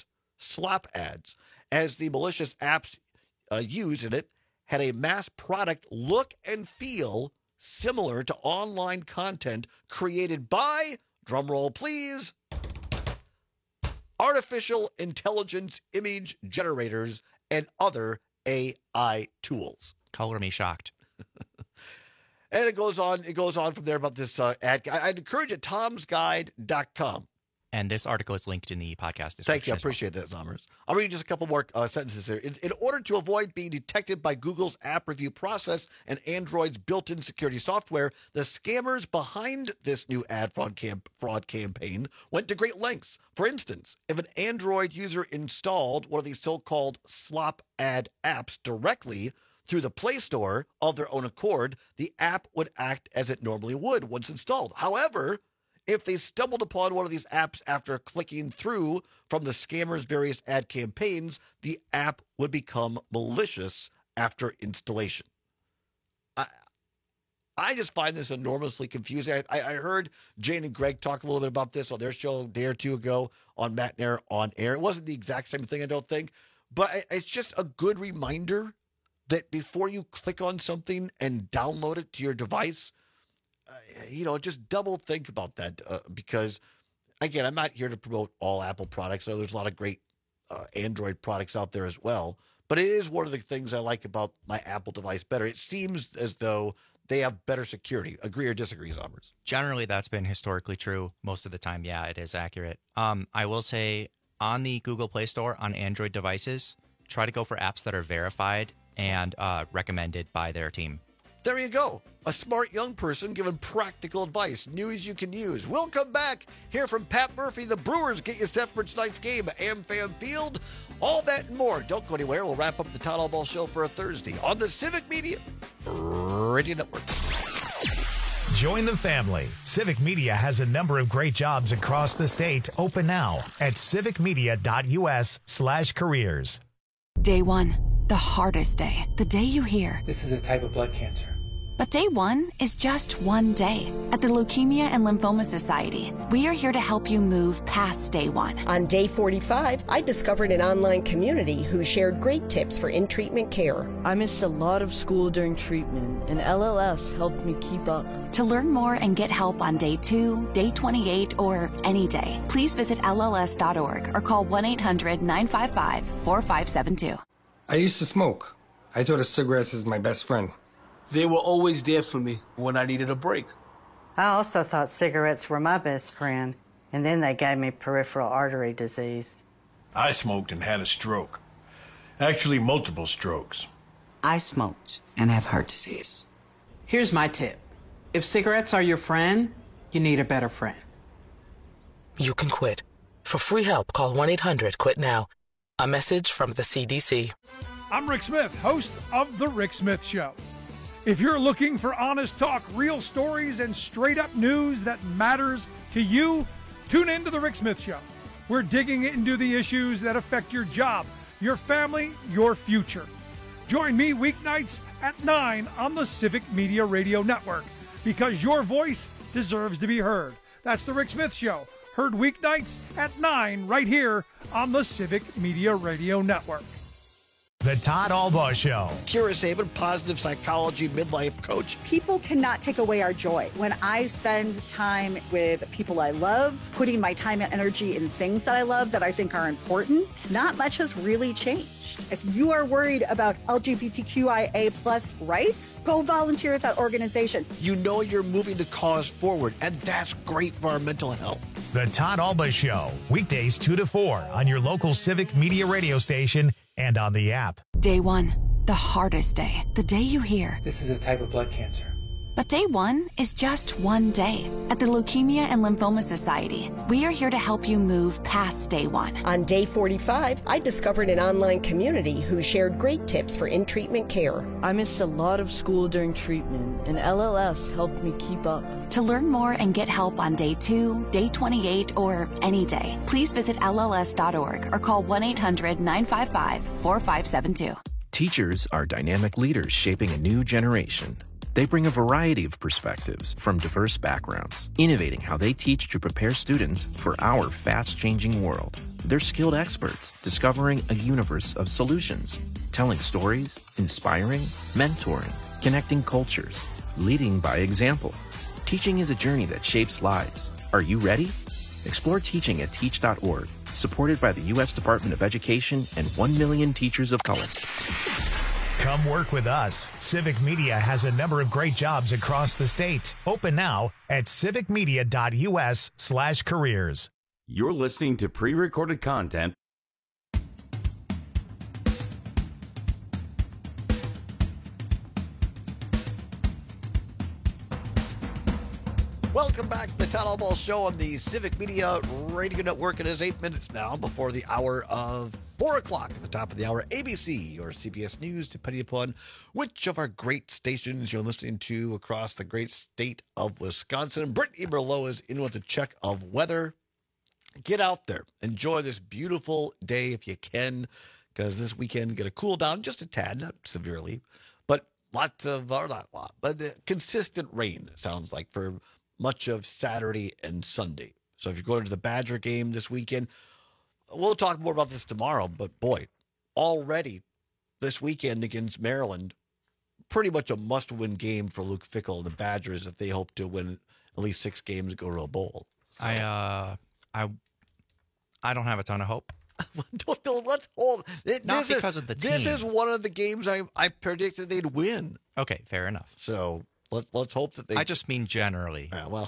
as the malicious apps used in it had a mass product look and feel similar to online content created by, drumroll please, artificial intelligence image generators and other AI tools. Color me shocked. And it goes on from there about this ad. I'd encourage it, Tom'sGuide.com. And this article is linked in the podcast description. Thank you. I appreciate that, Zommers. I'll read just a couple more sentences here. In order to avoid being detected by Google's app review process and Android's built-in security software, the scammers behind this new ad fraud campaign went to great lengths. For instance, if an Android user installed one of these so-called slop ad apps directly through the Play Store of their own accord, the app would act as it normally would once installed. However, if they stumbled upon one of these apps after clicking through from the scammer's various ad campaigns, the app would become malicious after installation. I just find this enormously confusing. I heard Jane and Greg talk a little bit about this on their show a day or two ago on Matt Nair on air. It wasn't the exact same thing, I don't think, but it's just a good reminder that before you click on something and download it to your device, just double think about that because, again, I'm not here to promote all Apple products. I know there's a lot of great Android products out there as well, but it is one of the things I like about my Apple device better. It seems as though they have better security. Agree or disagree, Zommers? Generally, that's been historically true. Most of the time, yeah, it is accurate. I will say on the Google Play Store on Android devices, try to go for apps that are verified and recommended by their team. There you go. A smart young person giving practical advice. News you can use. We'll come back, hear from Pat Murphy. The Brewers get you set for tonight's game at AmFam Field. All that and more. Don't go anywhere. We'll wrap up the Town Hall Ball Show for a Thursday on the Civic Media Radio Network. Join the family. Civic Media has a number of great jobs across the state open now at civicmedia.us/careers. Day one, the hardest day. The day you hear, this is a type of blood cancer. But day one is just one day. At the Leukemia and Lymphoma Society, we are here to help you move past day one. On day 45, I discovered an online community who shared great tips for in-treatment care. I missed a lot of school during treatment, and LLS helped me keep up. To learn more and get help on day 2, day 28, or any day, please visit LLS.org or call 1-800-955-4572. I used to smoke. I thought of cigarettes as my best friend. They were always there for me when I needed a break. I also thought cigarettes were my best friend, and then they gave me peripheral artery disease. I smoked and had a stroke. Actually, multiple strokes. I smoked and have heart disease. Here's my tip. If cigarettes are your friend, you need a better friend. You can quit. For free help, call 1-800-QUIT-NOW. A message from the CDC. I'm Rick Smith, host of The Rick Smith Show. If you're looking for honest talk, real stories, and straight-up news that matters to you, tune in to The Rick Smith Show. We're digging into the issues that affect your job, your family, your future. Join me weeknights at 9 on the Civic Media Radio Network, because your voice deserves to be heard. That's The Rick Smith Show, heard weeknights at 9 right here on the Civic Media Radio Network. The Todd Albaugh Show. Kira Sabin, positive psychology midlife coach. People cannot take away our joy. When I spend time with people I love, putting my time and energy in things that I love that I think are important, not much has really changed. If you are worried about LGBTQIA plus rights, go volunteer at that organization. You know you're moving the cause forward, and that's great for our mental health. The Todd Albaugh Show, weekdays 2 to 4 on your local Civic Media radio station and on the app. Day one, the hardest day, the day you hear. This is a type of blood cancer. But day one is just one day. At the Leukemia and Lymphoma Society, we are here to help you move past day one. On day 45, I discovered an online community who shared great tips for in-treatment care. I missed a lot of school during treatment, and LLS helped me keep up. To learn more and get help on day 2, day 28, or any day, please visit LLS.org or call 1-800-955-4572. Teachers are dynamic leaders shaping a new generation. They bring a variety of perspectives from diverse backgrounds, innovating how they teach to prepare students for our fast-changing world. They're skilled experts, discovering a universe of solutions, telling stories, inspiring, mentoring, connecting cultures, leading by example. Teaching is a journey that shapes lives. Are you ready? Explore teaching at teach.org, supported by the U.S. Department of Education and 1 million teachers of color. Come work with us. Civic Media has a number of great jobs across the state. Open now at civicmedia.us/careers. You're listening to pre-recorded content. Welcome back to the Todd Albaugh Show on the Civic Media Radio Network. It is 8 minutes now before the hour of 4 o'clock. At the top of the hour, ABC or CBS News, depending upon which of our great stations you're listening to across the great state of Wisconsin. Brittany Merlot is in with a check of weather. Get out there. Enjoy this beautiful day if you can, because this weekend get a cool down just a tad, not severely, but lots of, or not a lot, but consistent rain, it sounds like, for much of Saturday and Sunday. So if you're going to the Badger game this weekend, we'll talk more about this tomorrow, but boy, already this weekend against Maryland, pretty much a must-win game for Luke Fickell and the Badgers if they hope to win at least 6 games and go to a bowl. So. I don't have a ton of hope. Let's hold. Not because of the team. This is one of the games I predicted they'd win. Okay, fair enough. So let's hope that they. I just mean generally. Yeah, well,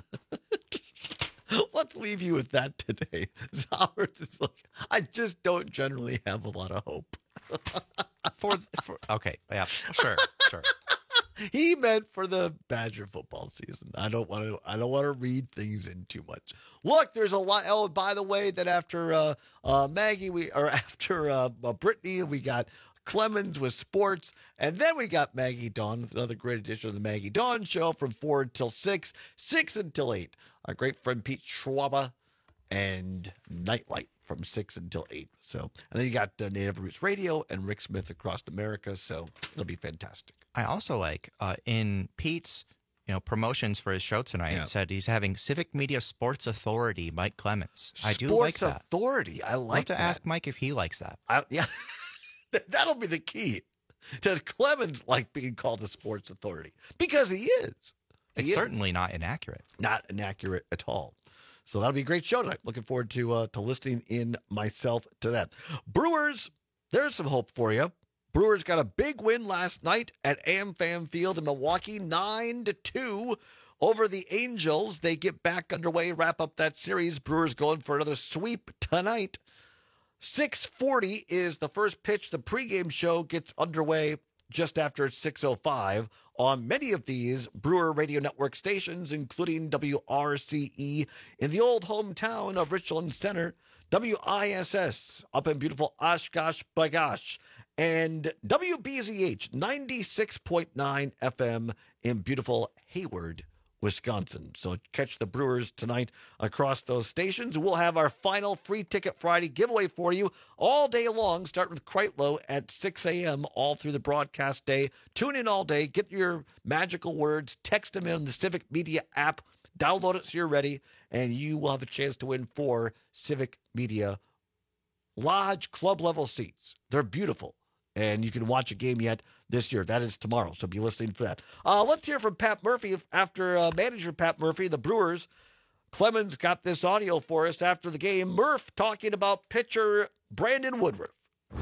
let's leave you with that today. I just don't generally have a lot of hope. Okay, yeah, sure. He meant for the Badger football season. I don't want to read things in too much. Look, there's a lot. Oh, by the way, that after Brittany, we got Clemens with sports, and then we got Maggie Dawn with another great edition of the Maggie Dawn Show from 4 until 6, 6 until 8. Our great friend Pete Schwaba and Nightlight from 6 until 8. So, and then you got Native Roots Radio and Rick Smith across America. So it'll be fantastic. I also like in Pete's promotions for his show tonight. Yeah. Said he's having Civic Media Sports Authority Mike Clemens. I do Sports like that. Authority. I like to ask Mike if he likes that. Yeah, that'll be the key. Does Clemens like being called a sports authority? Because he is. It's certainly not inaccurate. Not inaccurate at all. So that'll be a great show tonight. Looking forward to listening in myself to that. Brewers, there's some hope for you. Brewers got a big win last night at AmFam Field in Milwaukee, 9-2 over the Angels. They get back underway, wrap up that series. Brewers going for another sweep tonight. 6:40 is the first pitch. The pregame show gets underway just after 6:05 on many of these Brewer Radio Network stations, including WRCE in the old hometown of Richland Center, WISS up in beautiful Oshkosh B'gosh, and WBZH 96.9 FM in beautiful Hayward, Wisconsin. So catch the Brewers tonight across those stations. We'll have our final Free Ticket Friday giveaway for you all day long, starting with Kreitlow at 6 a.m. all through the broadcast day. Tune in all day. Get your magical words. Text them in the Civic Media app. Download it so you're ready, and you will have a chance to win 4 Civic Media Lodge club-level seats. They're beautiful, and you can watch a game yet this year. That is tomorrow, so be listening for that. Let's hear from Pat Murphy. After manager Pat Murphy, the Brewers, Clemens got this audio for us after the game. Murph talking about pitcher Brandon Woodruff.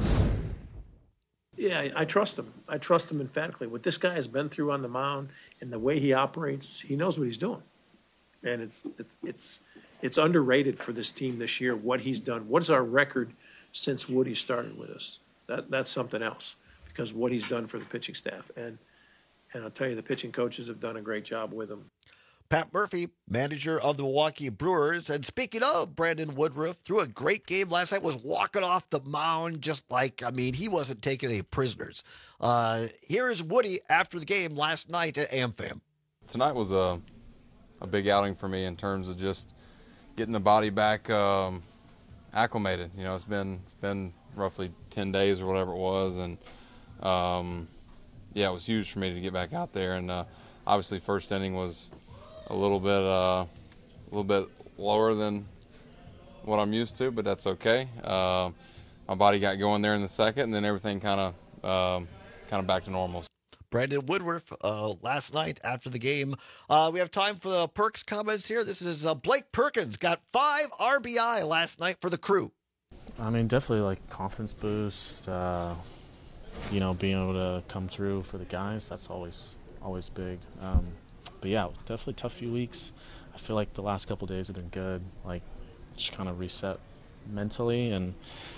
Yeah, I trust him. I trust him emphatically. What this guy has been through on the mound and the way he operates, he knows what he's doing. And it's underrated for this team this year, what he's done. What is our record since Woody started with us? That's something else, because what he's done for the pitching staff. And I'll tell you, the pitching coaches have done a great job with him. Pat Murphy, manager of the Milwaukee Brewers. And speaking of Brandon Woodruff, threw a great game last night, was walking off the mound he wasn't taking any prisoners. Here's Woody after the game last night at AmFam. Tonight was a big outing for me in terms of just getting the body back acclimated. It's been roughly 10 days or whatever it was, and it was huge for me to get back out there. And obviously first inning was a little bit lower than what I'm used to, but that's okay. My body got going there in the second, and then everything kind of back to normal. Brandon Woodruff last night after the game. We have time for the Perks comments here. This is Blake Perkins, got 5 RBI last night for the Crew. Definitely confidence boost, being able to come through for the guys, that's always big. But yeah, definitely tough few weeks. I feel like the last couple of days have been good, just kind of reset mentally. And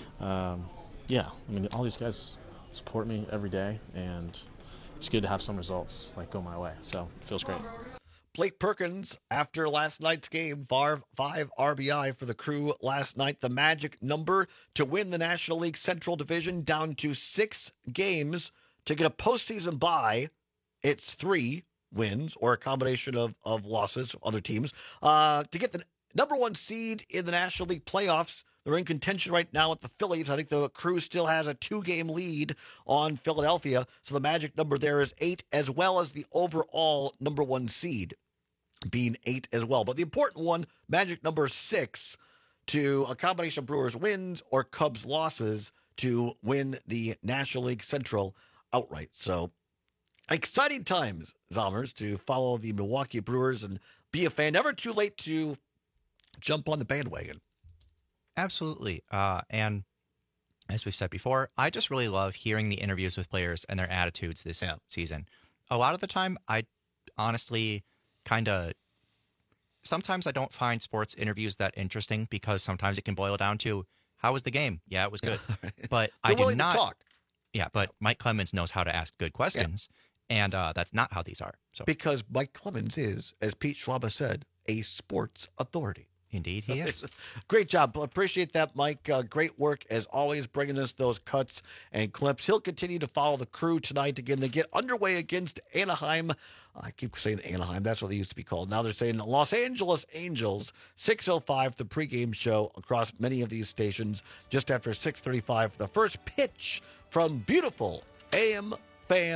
all these guys support me every day, and it's good to have some results go my way. So it feels great. Blake Perkins, after last night's game, 5 RBI for the Crew last night. The magic number to win the National League Central Division, down to 6 games to get a postseason bye. It's 3 wins or a combination of losses from other teams. To get the number 1 seed in the National League playoffs, they're in contention right now with the Phillies. I think the Crew still has a 2-game lead on Philadelphia. So the magic number there is 8, as well as the overall number 1 seed being 8 as well. But the important one, magic number 6, to a combination of Brewers wins or Cubs losses to win the National League Central outright. So exciting times, Zommers, to follow the Milwaukee Brewers and be a fan. Never too late to jump on the bandwagon. Absolutely. And as we've said before, I just really love hearing the interviews with players and their attitudes this season. A lot of the time, I honestly sometimes I don't find sports interviews that interesting, because sometimes it can boil down to, how was the game? Yeah, it was good. But I do not talk. Yeah, but Mike Clemens knows how to ask good questions, and that's not how these are. So because Mike Clemens is, as Pete Schwab said, a sports authority. Indeed, he is. Great job. Appreciate that, Mike. Great work, as always, bringing us those cuts and clips. He'll continue to follow the Crew tonight. Again, they get underway against Anaheim. I keep saying Anaheim. That's what they used to be called. Now they're saying Los Angeles Angels. 6:05, the pregame show across many of these stations. Just after 6:35, the first pitch from beautiful AmFam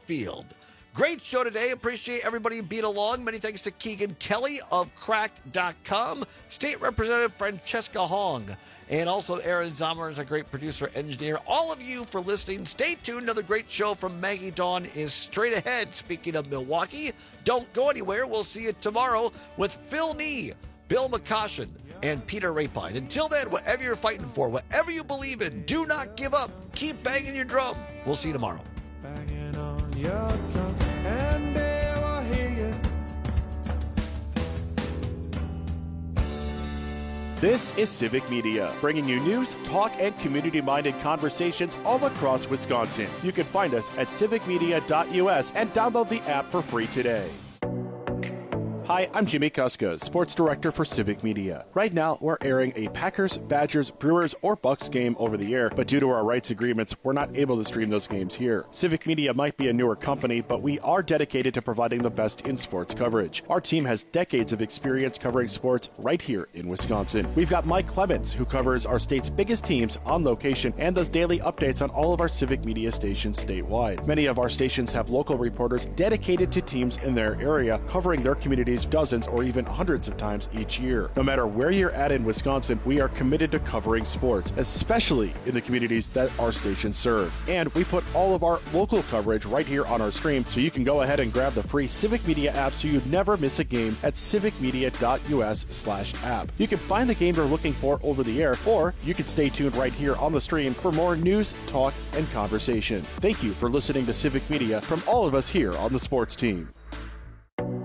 Field. Great show today. Appreciate everybody being along. Many thanks to Keegan Kelly of Cracked.com, State Representative Francesca Hong, and also Aaron Zomer is a great producer, engineer. All of you for listening. Stay tuned. Another great show from Maggie Dawn is straight ahead. Speaking of Milwaukee, don't go anywhere. We'll see you tomorrow with Phil Nee, Bill McCoshen, and Peter Rapine. Until then, whatever you're fighting for, whatever you believe in, do not give up. Keep banging your drum. We'll see you tomorrow. Banging on your drum, and they will hear you. This is Civic Media, bringing you news, talk, and community-minded conversations all across Wisconsin. You can find us at civicmedia.us and download the app for free today. Hi, I'm Jimmy Kuska, Sports Director for Civic Media. Right now, we're airing a Packers, Badgers, Brewers, or Bucks game over the air, but due to our rights agreements, we're not able to stream those games here. Civic Media might be a newer company, but we are dedicated to providing the best in sports coverage. Our team has decades of experience covering sports right here in Wisconsin. We've got Mike Clemens, who covers our state's biggest teams on location and does daily updates on all of our Civic Media stations statewide. Many of our stations have local reporters dedicated to teams in their area, covering their communities dozens or even hundreds of times each year. No matter where you're at in Wisconsin, we are committed to covering sports, especially in the communities that our stations serve. And we put all of our local coverage right here on our stream, so you can go ahead and grab the free Civic Media app so you never miss a game at civicmedia.us/app. You can find the game you're looking for over the air, or you can stay tuned right here on the stream for more news, talk, and conversation. Thank you for listening to Civic Media from all of us here on the sports team.